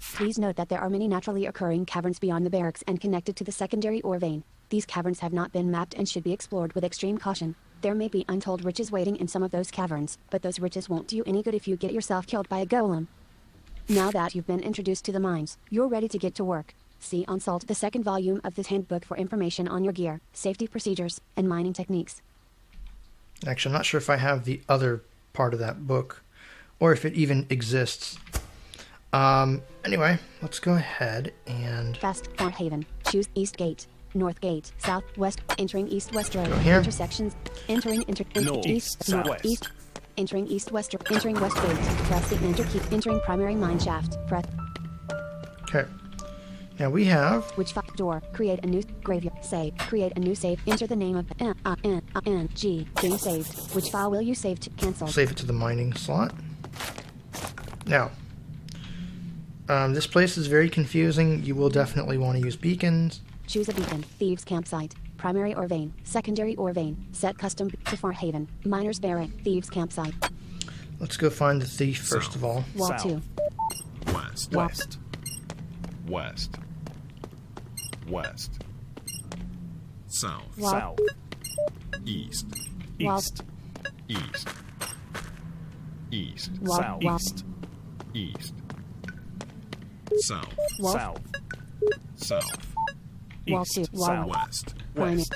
Please note that there are many naturally occurring caverns beyond the barracks and connected to the secondary ore vein. These caverns have not been mapped and should be explored with extreme caution. There may be untold riches waiting in some of those caverns, but those riches won't do you any good if you get yourself killed by a golem. Now that you've been introduced to the mines, you're ready to get to work. See on Salt, the second volume of this handbook for information on your gear, safety procedures, and mining techniques.
Actually, I'm not sure if I have the other part of that book, or if it even exists. Um, anyway, let's go ahead and...
Fast Fort Haven. Choose East Gate, North Gate, South, West, entering East-West Road.
Go here.
Intersections, entering, inter,
North,
East,
South,
North,
West.
East, entering East-West, entering West Gate. Press the enter key, entering primary mine shaft. Press...
Okay. Now we have...
Which file door? Create a new graveyard. Save. Create a new save. Enter the name of N uh, N uh, N G. Game saved. Which file will you save to? Cancel.
Save it to the mining slot. Now, um, this place is very confusing. You will definitely want to use beacons.
Choose a beacon. Thieves Campsite. Primary ore vein. Secondary ore vein. Set custom to Fort Haven. Miners Barrack. Thieves Campsite.
Let's go find the thief first
South.
of all.
Wall
South.
two.
West.
Wall.
West. West. West. South.
Wall.
South.
East.
Wall.
East.
East. East.
Wall.
South.
Wall.
East.
East. South.
Wall.
South.
South.
Wall
East.
two. Wall.
South.
West.
Primary.
West.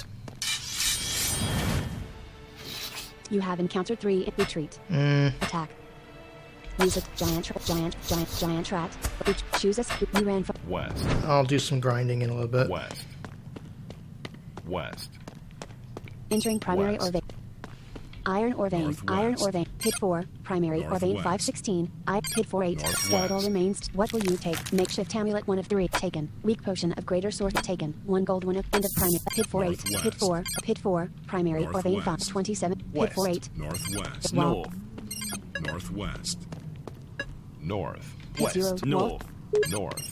You have encountered three in retreat.
Mm,
Attack. Use a giant, tra- giant, giant, giant rat. Which choose a scoop. You ran from
West.
I'll do some grinding in a little bit.
West. West.
entering primary
West.
ore vein. Iron ore vein.
Northwest.
Iron ore vein. Pit four. Primary ore vein
Northwest.
five sixteen. I pit four eight.
Northwest.
Skeletal remains. What will you take? Makeshift amulet one of three. Taken. Weak potion of greater source taken. One gold one of end of primary. Pit four eight. Pit
Northwest.
four. Pit four. Primary ore vein five
Northwest.
twenty-seven. Pit
West.
four eight.
Northwest.
Wall.
North.
Northwest. North.
Pit zero.
West.
Wall.
North.
North.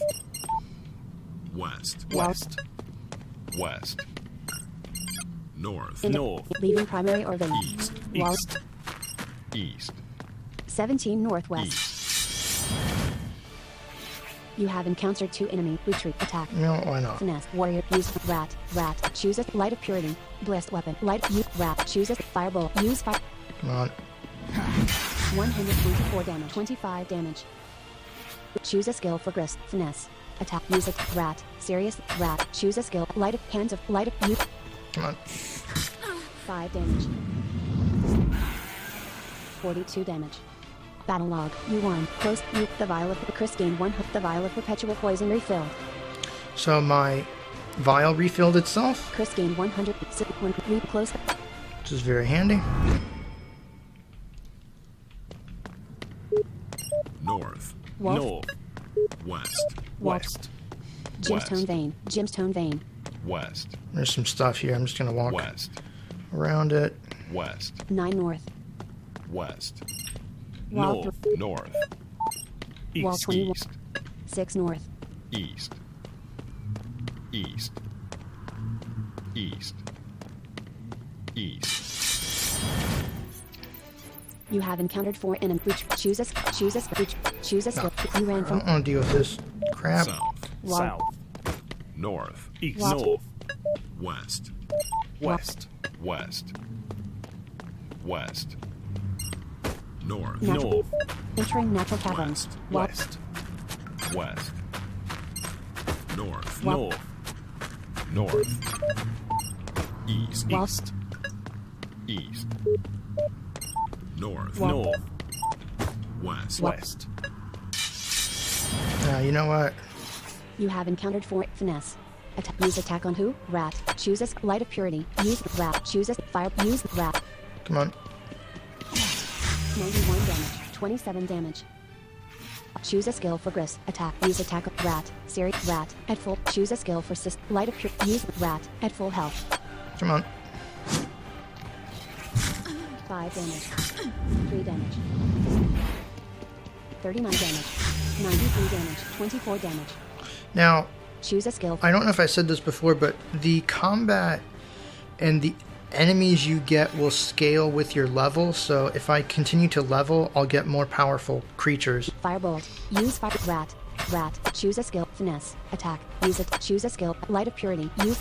West.
West.
West. North.
End of-
North.
Leaving primary ore vein.
East.
Wall.
East.
East.
seventeen northwest.
East.
You have encountered two enemy. Retreat. Attack.
No, why not?
Finesse. Warrior. Use rat. Rat. Choose a light of purity. Blessed weapon. Light. Use rat. Choose a firebolt. Use fire.
Come on.
one hundred twenty-four damage. twenty-five damage. Choose a skill for grist. Finesse. Attack. Use it. Rat. Serious. Rat. Choose a skill. Light of hands of light of you.
Come on.
five damage. forty-two damage. Battle log. You won. Close. You. The vial of Chris gained one. The vial of perpetual poison refilled.
So my vial refilled itself,
Chris gained one hundred. Sit. One. Re. Close.
which is very handy.
North.
Wall.
North.
West.
West.
Gemstone
West.
vein. Gemstone vein.
West.
There's some stuff here. I'm just gonna walk
West.
around it.
West.
nine north.
West.
Wall.
North.
th-
North.
Wall
East.
twenty-one.
East.
six north.
East. East. East. East.
You have encountered four enemies. Which choose a choose a which choose a skill. You ran
I
from
don't want to deal with this crap.
South.
Wall.
South.
North.
East.
Wall.
North.
West.
West.
West. West. North.
Natural.
North.
Entering natural caverns. Wall.
West.
West. North.
Wall.
North.
North. East.
Wall.
East.
East. North.
Wall.
North.
West.
West.
Now you know what?
You have encountered four finesse. Attack. Use attack on who? Rat. Choose a light of purity. Use rat. Choose a fire. Use rat.
Come on.
ninety-one damage. twenty-seven damage. Choose a skill for grist. Attack. Use attack of rat. Siri. Rat. At full. Choose a skill for sys. Light of pure. Use rat. At full health.
Come on.
five damage. three damage. thirty-nine damage. ninety-three damage. twenty-four damage.
Now,
Choose a skill.
I don't know if I said this before, but the combat and the enemies you get will scale with your level. So if I continue to level, I'll get more powerful creatures.
Firebolt. Use fire. Rat. Rat. Choose a skill. Finesse. Attack. Use it. Choose a skill. Light of Purity. Use.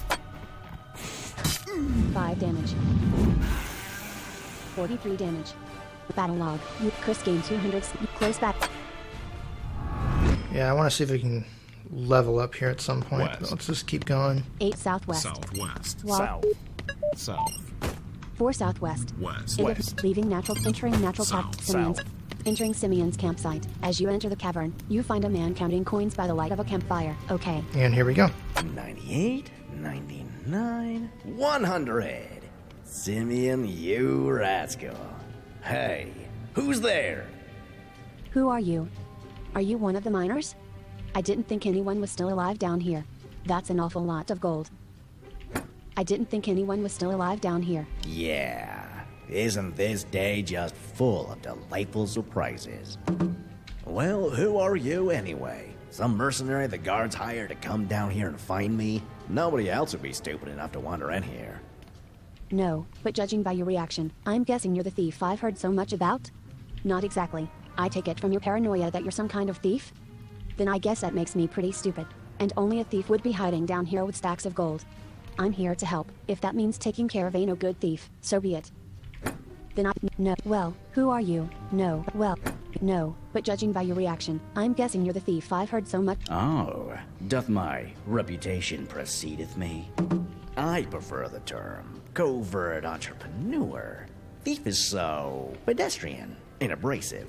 five damage. forty-three damage. Battle log. You Chris gain two hundred. Close battle.
Yeah, I want to see if we can level up here at some point.
West.
But let's just keep going.
eight southwest.
Southwest.
Wall.
South. South.
four southwest.
West.
Enter-
West.
Leaving natural. Entering natural
South.
cap. Simeon's.
South.
Entering Simeon's campsite. As you enter the cavern, you find a man counting coins by the light of a campfire. Okay.
And here we go.
ninety-eight, ninety-nine, one hundred. Simeon, you rascal. Hey, who's there?
Who are you? Are you one of the miners? I didn't think anyone was still alive down here. That's an awful lot of gold. I didn't think anyone was still alive down here.
Yeah. Isn't this day just full of delightful surprises? Well, who are you anyway? Some mercenary the guards hired to come down here and find me? Nobody else would be stupid enough to wander in here.
No, but judging by your reaction, I'm guessing you're the thief I've heard so much about? Not exactly. I take it from your paranoia that you're some kind of thief? Then I guess that makes me pretty stupid. And only a thief would be hiding down here with stacks of gold. I'm here to help. If that means taking care of a no good thief, so be it. Then I... No. Well, who are you? No. Well, no. But judging by your reaction, I'm guessing you're the thief I've heard so much...
Oh, doth my reputation precedeth me? I prefer the term covert entrepreneur. Thief is so pedestrian and abrasive.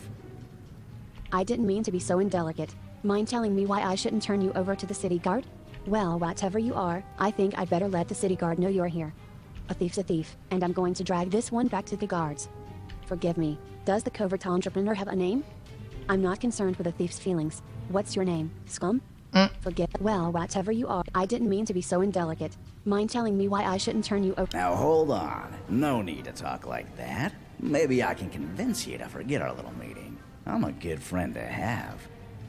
I didn't mean to be so indelicate. Mind telling me why I shouldn't turn you over to the city guard? Well, whatever you are, I think I'd better let the city guard know you're here. A thief's a thief, and I'm going to drag this one back to the guards. Forgive me, does the covert entrepreneur have a name? I'm not concerned with a thief's feelings. What's your name, scum?
Mm.
Forgive. Well, whatever you are, I didn't mean to be so indelicate. Mind telling me why I shouldn't turn you over?
Now hold on. No need to talk like that. Maybe I can convince you to forget our little meeting. I'm a good friend to have.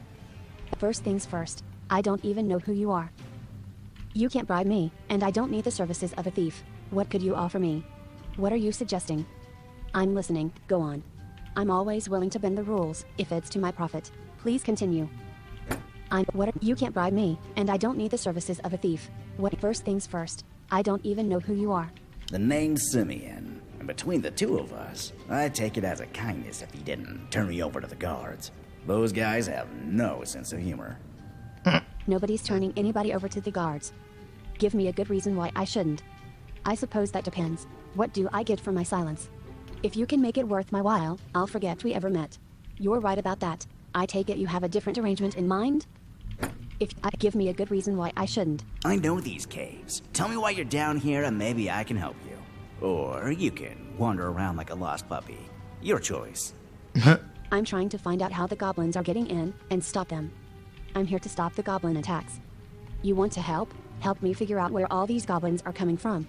First things first, I don't even know who you are. You can't bribe me, and I don't need the services of a thief. What could you offer me? What are you suggesting? I'm listening. Go on. I'm always willing to bend the rules, if it's to my profit. Please continue. I'm... What are... You can't bribe me, and I don't need the services of a thief. What... First things first, I don't even know who you are.
The name's Simeon, and between the two of us, I'd take it as a kindness if he didn't turn me over to the guards. Those guys have no sense of humor.
Nobody's turning anybody over to the guards. Give me a good reason why I shouldn't. I suppose that depends. What do I get for my silence? If you can make it worth my while, I'll forget we ever met. You're right about that. I take it you have a different arrangement in mind? If I give me a good reason why I shouldn't.
I know these caves. Tell me why you're down here and maybe I can help you. Or you can wander around like a lost puppy. Your choice.
I'm trying to find out how the goblins are getting in and stop them. I'm here to stop the goblin attacks. You want to help? Help me figure out where all these goblins are coming from.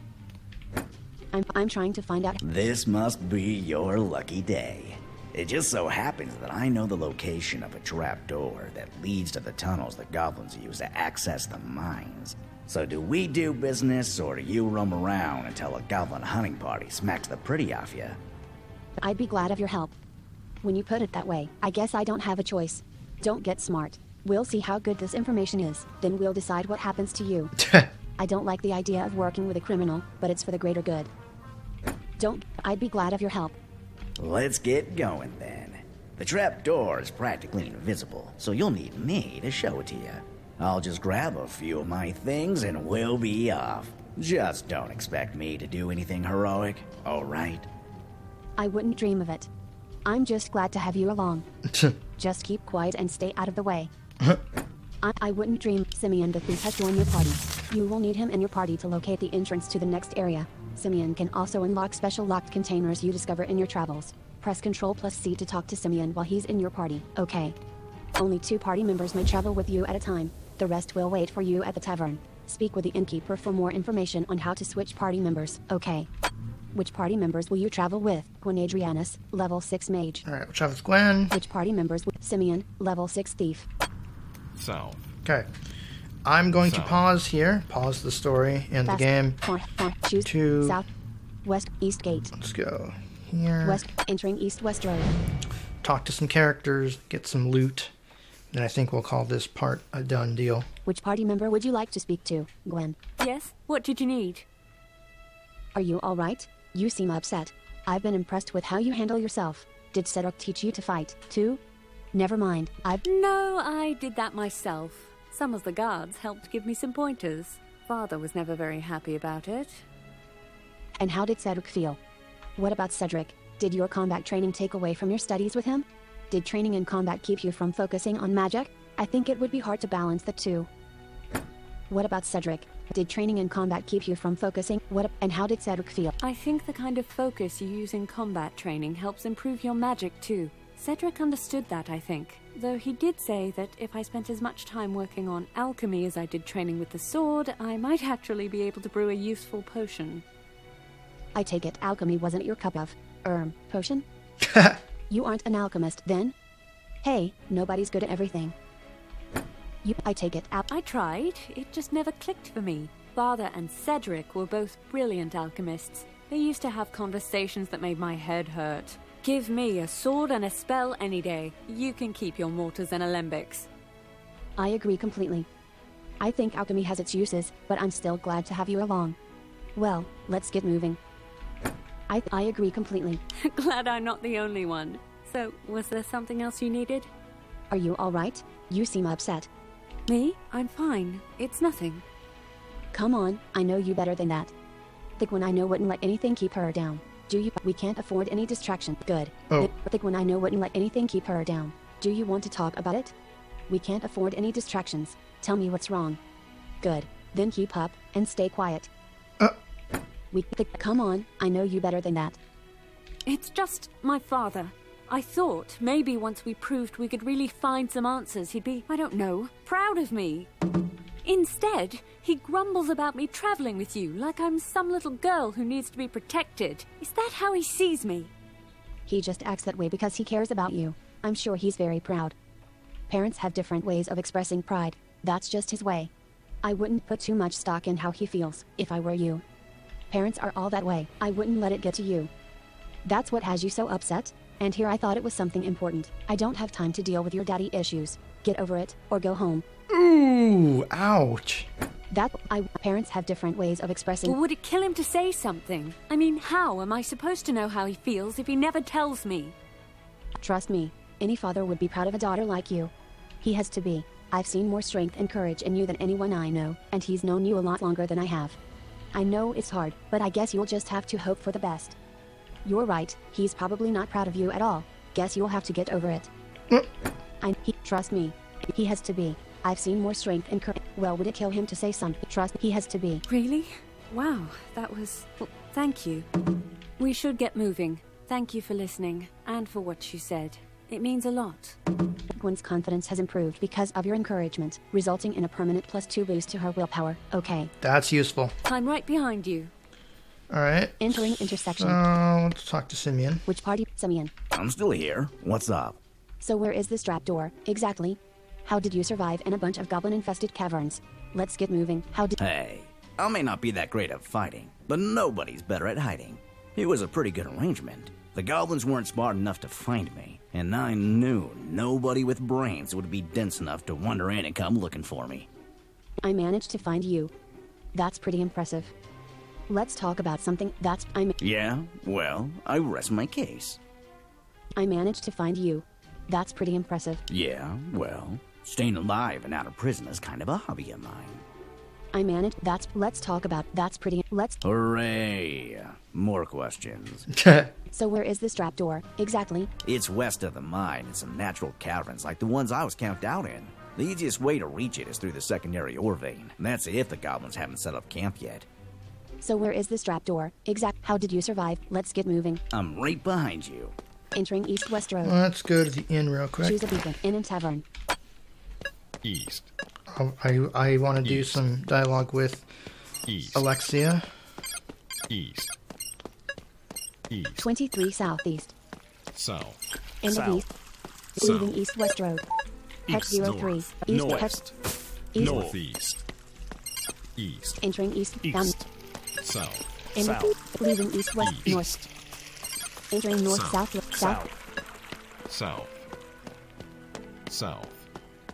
I'm, I'm trying to find out...
This must be your lucky day. It just so happens that I know the location of a trapdoor that leads to the tunnels the goblins use to access the mines. So do we do business, or do you roam around until a goblin hunting party smacks the pretty off you?
I'd be glad of your help. When you put it that way, I guess I don't have a choice. Don't get smart. We'll see how good this information is, then we'll decide what happens to you. I don't like the idea of working with a criminal, but it's for the greater good. Don't... I'd be glad of your help.
Let's get going then. The trapdoor is practically invisible, so you'll need me to show it to you. I'll just grab a few of my things and we'll be off. Just don't expect me to do anything heroic, alright?
I wouldn't dream of it. I'm just glad to have you along. Just keep quiet and stay out of the way. I, I wouldn't dream. Simeon the thief has joined your party. You will need him in your party to locate the entrance to the next area. Simeon can also unlock special locked containers you discover in your travels. Press Control plus C to talk to Simeon while he's in your party, okay? Only two party members may travel with you at a time. The rest will wait for you at the tavern. Speak with the innkeeper for more information on how to switch party members, okay? Which party members will you travel with? Gwen Adrianus, level six mage.
Alright, we'll travel with Gwen.
Which party members will... Simeon, level six thief.
South.
Okay. I'm going
South.
to pause here, pause the story and
Fast.
the game.
Four, four, choose
to...
south, west, east gate.
Let's go here.
West, entering east west road.
Talk to some characters, get some loot, then I think we'll call this part a done deal.
Which party member would you like to speak to, Gwen?
Yes? What did you need?
Are you all right? You seem upset. I've been impressed with how you handle yourself. Did Cedric teach you to fight, too? Never mind, I've...
No, I did that myself. Some of the guards helped give me some pointers. Father was never very happy about it.
And how did Cedric feel? What about Cedric? Did your combat training take away from your studies with him? Did training in combat keep you from focusing on magic? I think it would be hard to balance the two. What about Cedric? Did training in combat keep you from focusing? What and how did Cedric feel?
I think the kind of focus you use in combat training helps improve your magic too. Cedric understood that, I think. Though he did say that if I spent as much time working on alchemy as I did training with the sword, I might actually be able to brew a useful potion.
I take it alchemy wasn't your cup of, erm, potion? You aren't an alchemist, then? Hey, nobody's good at everything. You, I take it al-
I tried, it just never clicked for me. Father and Cedric were both brilliant alchemists. They used to have conversations that made my head hurt. Give me a sword and a spell any day. You can keep your mortars and alembics.
I agree completely. I think alchemy has its uses, but I'm still glad to have you along. Well, let's get moving. I I agree completely.
Glad I'm not the only one. So, was there something else you needed?
Are you all right? You seem upset.
Me? I'm fine. It's nothing.
Come on, I know you better than that. The Gwen I know wouldn't let anything keep her down. Do you? We can't afford any distraction. Good.
Oh.
The Gwen I know wouldn't let anything keep her down. Do you want to talk about it? We can't afford any distractions. Tell me what's wrong. Good. Then keep up and stay quiet.
Uh.
We. The, come on, I know you better than that.
It's just my father. I thought maybe once we proved we could really find some answers, he'd be, I don't know, proud of me. Instead, he grumbles about me traveling with you like I'm some little girl who needs to be protected. Is that how he sees me?
He just acts that way because he cares about you. I'm sure he's very proud. Parents have different ways of expressing pride. That's just his way. I wouldn't put too much stock in how he feels, if I were you. Parents are all that way. I wouldn't let it get to you. That's what has you so upset? And here I thought it was something important. I don't have time to deal with your daddy issues. Get over it, or go home.
Ooh, ouch.
That, I, parents have different ways of expressing...
Well, would it kill him to say something? I mean, how am I supposed to know how he feels if he never tells me?
Trust me, any father would be proud of a daughter like you. He has to be. I've seen more strength and courage in you than anyone I know, and he's known you a lot longer than I have. I know it's hard, but I guess you'll just have to hope for the best. You're right, he's probably not proud of you at all. Guess you'll have to get over it. I, he, trust me, he has to be. I've seen more strength and courage. Well, would it kill him to say something? Trust me, he has to be.
Really? Wow, that was... Well, thank you. We should get moving. Thank you for listening, and for what you said. It means a lot.
Gwen's confidence has improved because of your encouragement, resulting in a permanent plus two boost to her willpower. Okay.
That's useful.
I'm right behind you.
Alright.
Entering intersection.
So, let's talk to Simeon.
Which party? Simeon.
I'm still here. What's up?
So where is this trapdoor, exactly? How did you survive in a bunch of goblin-infested caverns? Let's get moving. How did...
Hey, I may not be that great at fighting, but nobody's better at hiding. It was a pretty good arrangement. The goblins weren't smart enough to find me, and I knew nobody with brains would be dense enough to wander in and come looking for me.
I managed to find you. That's pretty impressive. Let's talk about something that's... I
Yeah? Well, I rest my case.
I managed to find you. That's pretty impressive.
Yeah, well, staying alive and out of prison is kind of a hobby of mine.
I managed... That's... Let's talk about... That's pretty... Let's...
Hooray! More questions.
So where is this trapdoor, exactly?
It's west of the mine in some natural caverns like the ones I was camped out in. The easiest way to reach it is through the secondary ore vein. And that's if the goblins haven't set up camp yet.
So where is this trapdoor? Exact. How did you survive? Let's get moving.
I'm right behind you.
Entering East West Road.
Let's go to the inn real quick.
Choose a beacon. Inn and tavern.
East.
I I, I want to do some dialogue with
East.
Alexia.
East. East.
Twenty-three southeast.
South.
End
South.
of east.
South.
Leaving East West Road. Hex
East.
zero
North.
three. East
North.
Hex. East.
Northeast. East.
Entering East.
East.
Down.
South.
End
South.
of leaving East West
East.
North. Entering North
South.
South South.
South. South.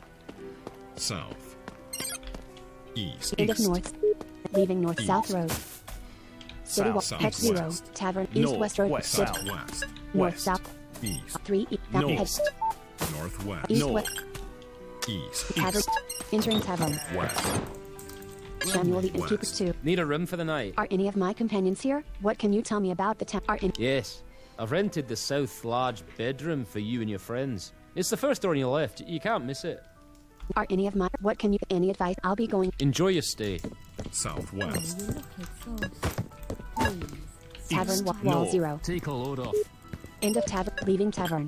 south, east,
End of
east,
north. Leaving north
East.
south road. City
South,
wall.
south,
Head zero.
west.
Tavern. East
North,
west road.
west,
City-
southwest,
North
west,
south.
east,
Three. E- down head.
north, northwest,
East
north,
west.
east,
Tavern.
east,
Entering tavern.
west.
Samuel the innkeeper too.
Need a room for the night?
Are any of my companions here? What can you tell me about the town? Are in-
Yes. I've rented the south large bedroom for you and your friends. It's the first door on your left. You can't miss it.
Are any of my? What can you? Any advice? I'll be going.
Enjoy your stay.
Southwest,
Tavern
East,
wa- wall
north.
zero.
Take a load off.
End of tavern. Leaving tavern.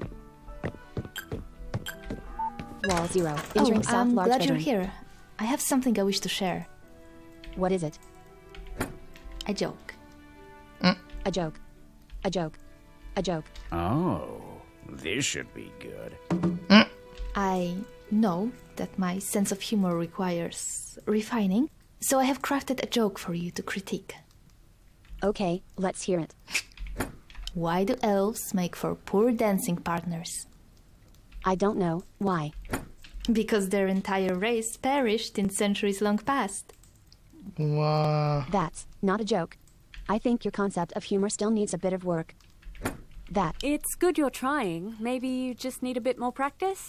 Wall zero. Entering
Oh,
south
I'm
large
glad
bedroom.
you're here. I have something I wish to share.
What is it?
A joke.
A joke. A joke. A joke.
Oh, this should be good.
I know that my sense of humor requires refining, so I have crafted a joke for you to critique.
Okay, let's hear it.
Why do elves make for poor dancing partners?
I don't know. Why?
Because their entire race perished in centuries long past.
Wow.
That's not a joke. I think your concept of humor still needs a bit of work. That.
It's good you're trying. Maybe you just need a bit more practice?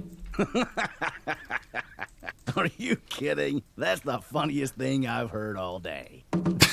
Are you kidding? That's the funniest thing I've heard all day.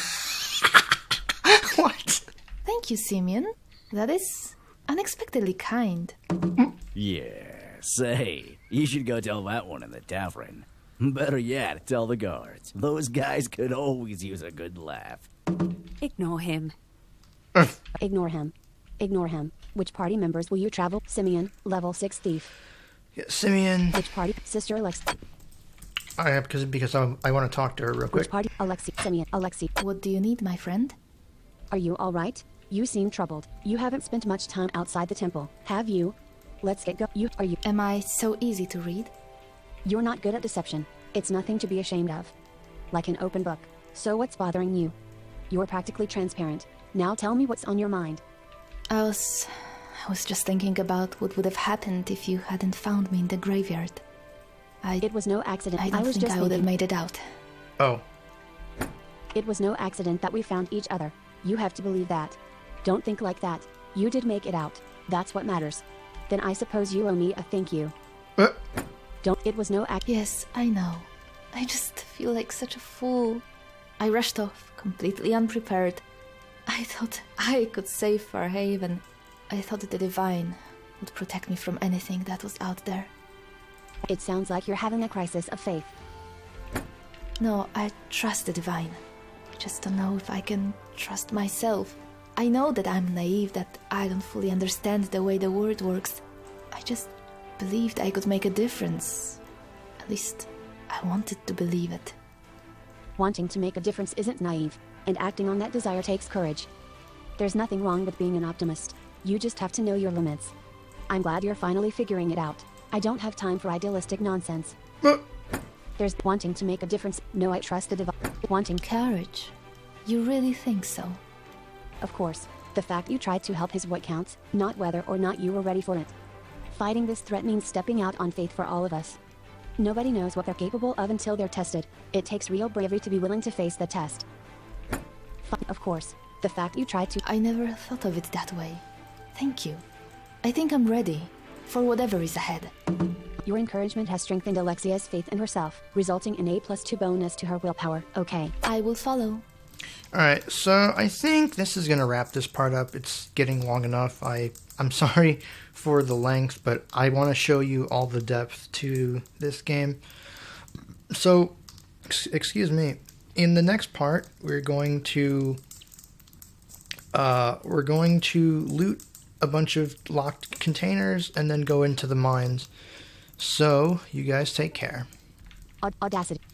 What?
Thank you, Simeon. That is unexpectedly kind.
Yeah, say, you should go tell that one in the tavern. Better yet, tell the guards. Those guys could always use a good laugh.
Ignore him.
Ignore him. Ignore him. Which party members will you travel? Simeon, level six thief.
Yeah, Simeon.
Which party? Sister Alexi.
I have because because I, I want to talk to her real quick.
Which party? Alexi. Simeon. Alexi.
What do you need, my friend?
Are you all right? You seem troubled. You haven't spent much time outside the temple, have you? Let's get go. You are you?
Am I so easy to read?
You're not good at deception. It's nothing to be ashamed of. Like an open book. So what's bothering you? You're practically transparent. Now tell me what's on your mind.
I was... I was just thinking about what would have happened if you hadn't found me in the graveyard. I...
It was no accident.
I don't
I was
think
just
I would have
thinking-
made it out.
Oh.
It was no accident that we found each other. You have to believe that. Don't think like that. You did make it out. That's what matters. Then I suppose you owe me a thank you.
Uh.
Don't. It was no act.
Yes, I know. I just feel like such a fool. I rushed off, completely unprepared. I thought I could save Farhaven. I thought the Divine would protect me from anything that was out there.
It sounds like you're having a crisis of faith.
No, I trust the Divine. I just don't know if I can trust myself. I know that I'm naive, that I don't fully understand the way the world works. I just believed I could make a difference. At least, I wanted to believe it.
Wanting to make a difference isn't naive, and acting on that desire takes courage. There's nothing wrong with being an optimist. You just have to know your limits. I'm glad you're finally figuring it out. I don't have time for idealistic nonsense. There's wanting to make a difference. No, I trust the divine. Wanting
courage. You really think so?
Of course. The fact you tried to help is what counts, not whether or not you were ready for it. Fighting this threat means stepping out on faith for all of us. Nobody knows what they're capable of until they're tested. It takes real bravery to be willing to face the test. Of course. The fact you tried to...
I never thought of it that way. Thank you. I think I'm ready for whatever is ahead.
Your encouragement has strengthened Alexia's faith in herself, resulting in a plus two bonus to her willpower. Okay.
I will follow.
Alright, so I think this is going to wrap this part up. It's getting long enough. I, I'm sorry for the length, but I want to show you all the depth to this game. So, ex- excuse me. In the next part, we're going to... Uh, we're going to loot a bunch of locked containers and then go into the mines. So, you guys take care.
Aud- Audacity.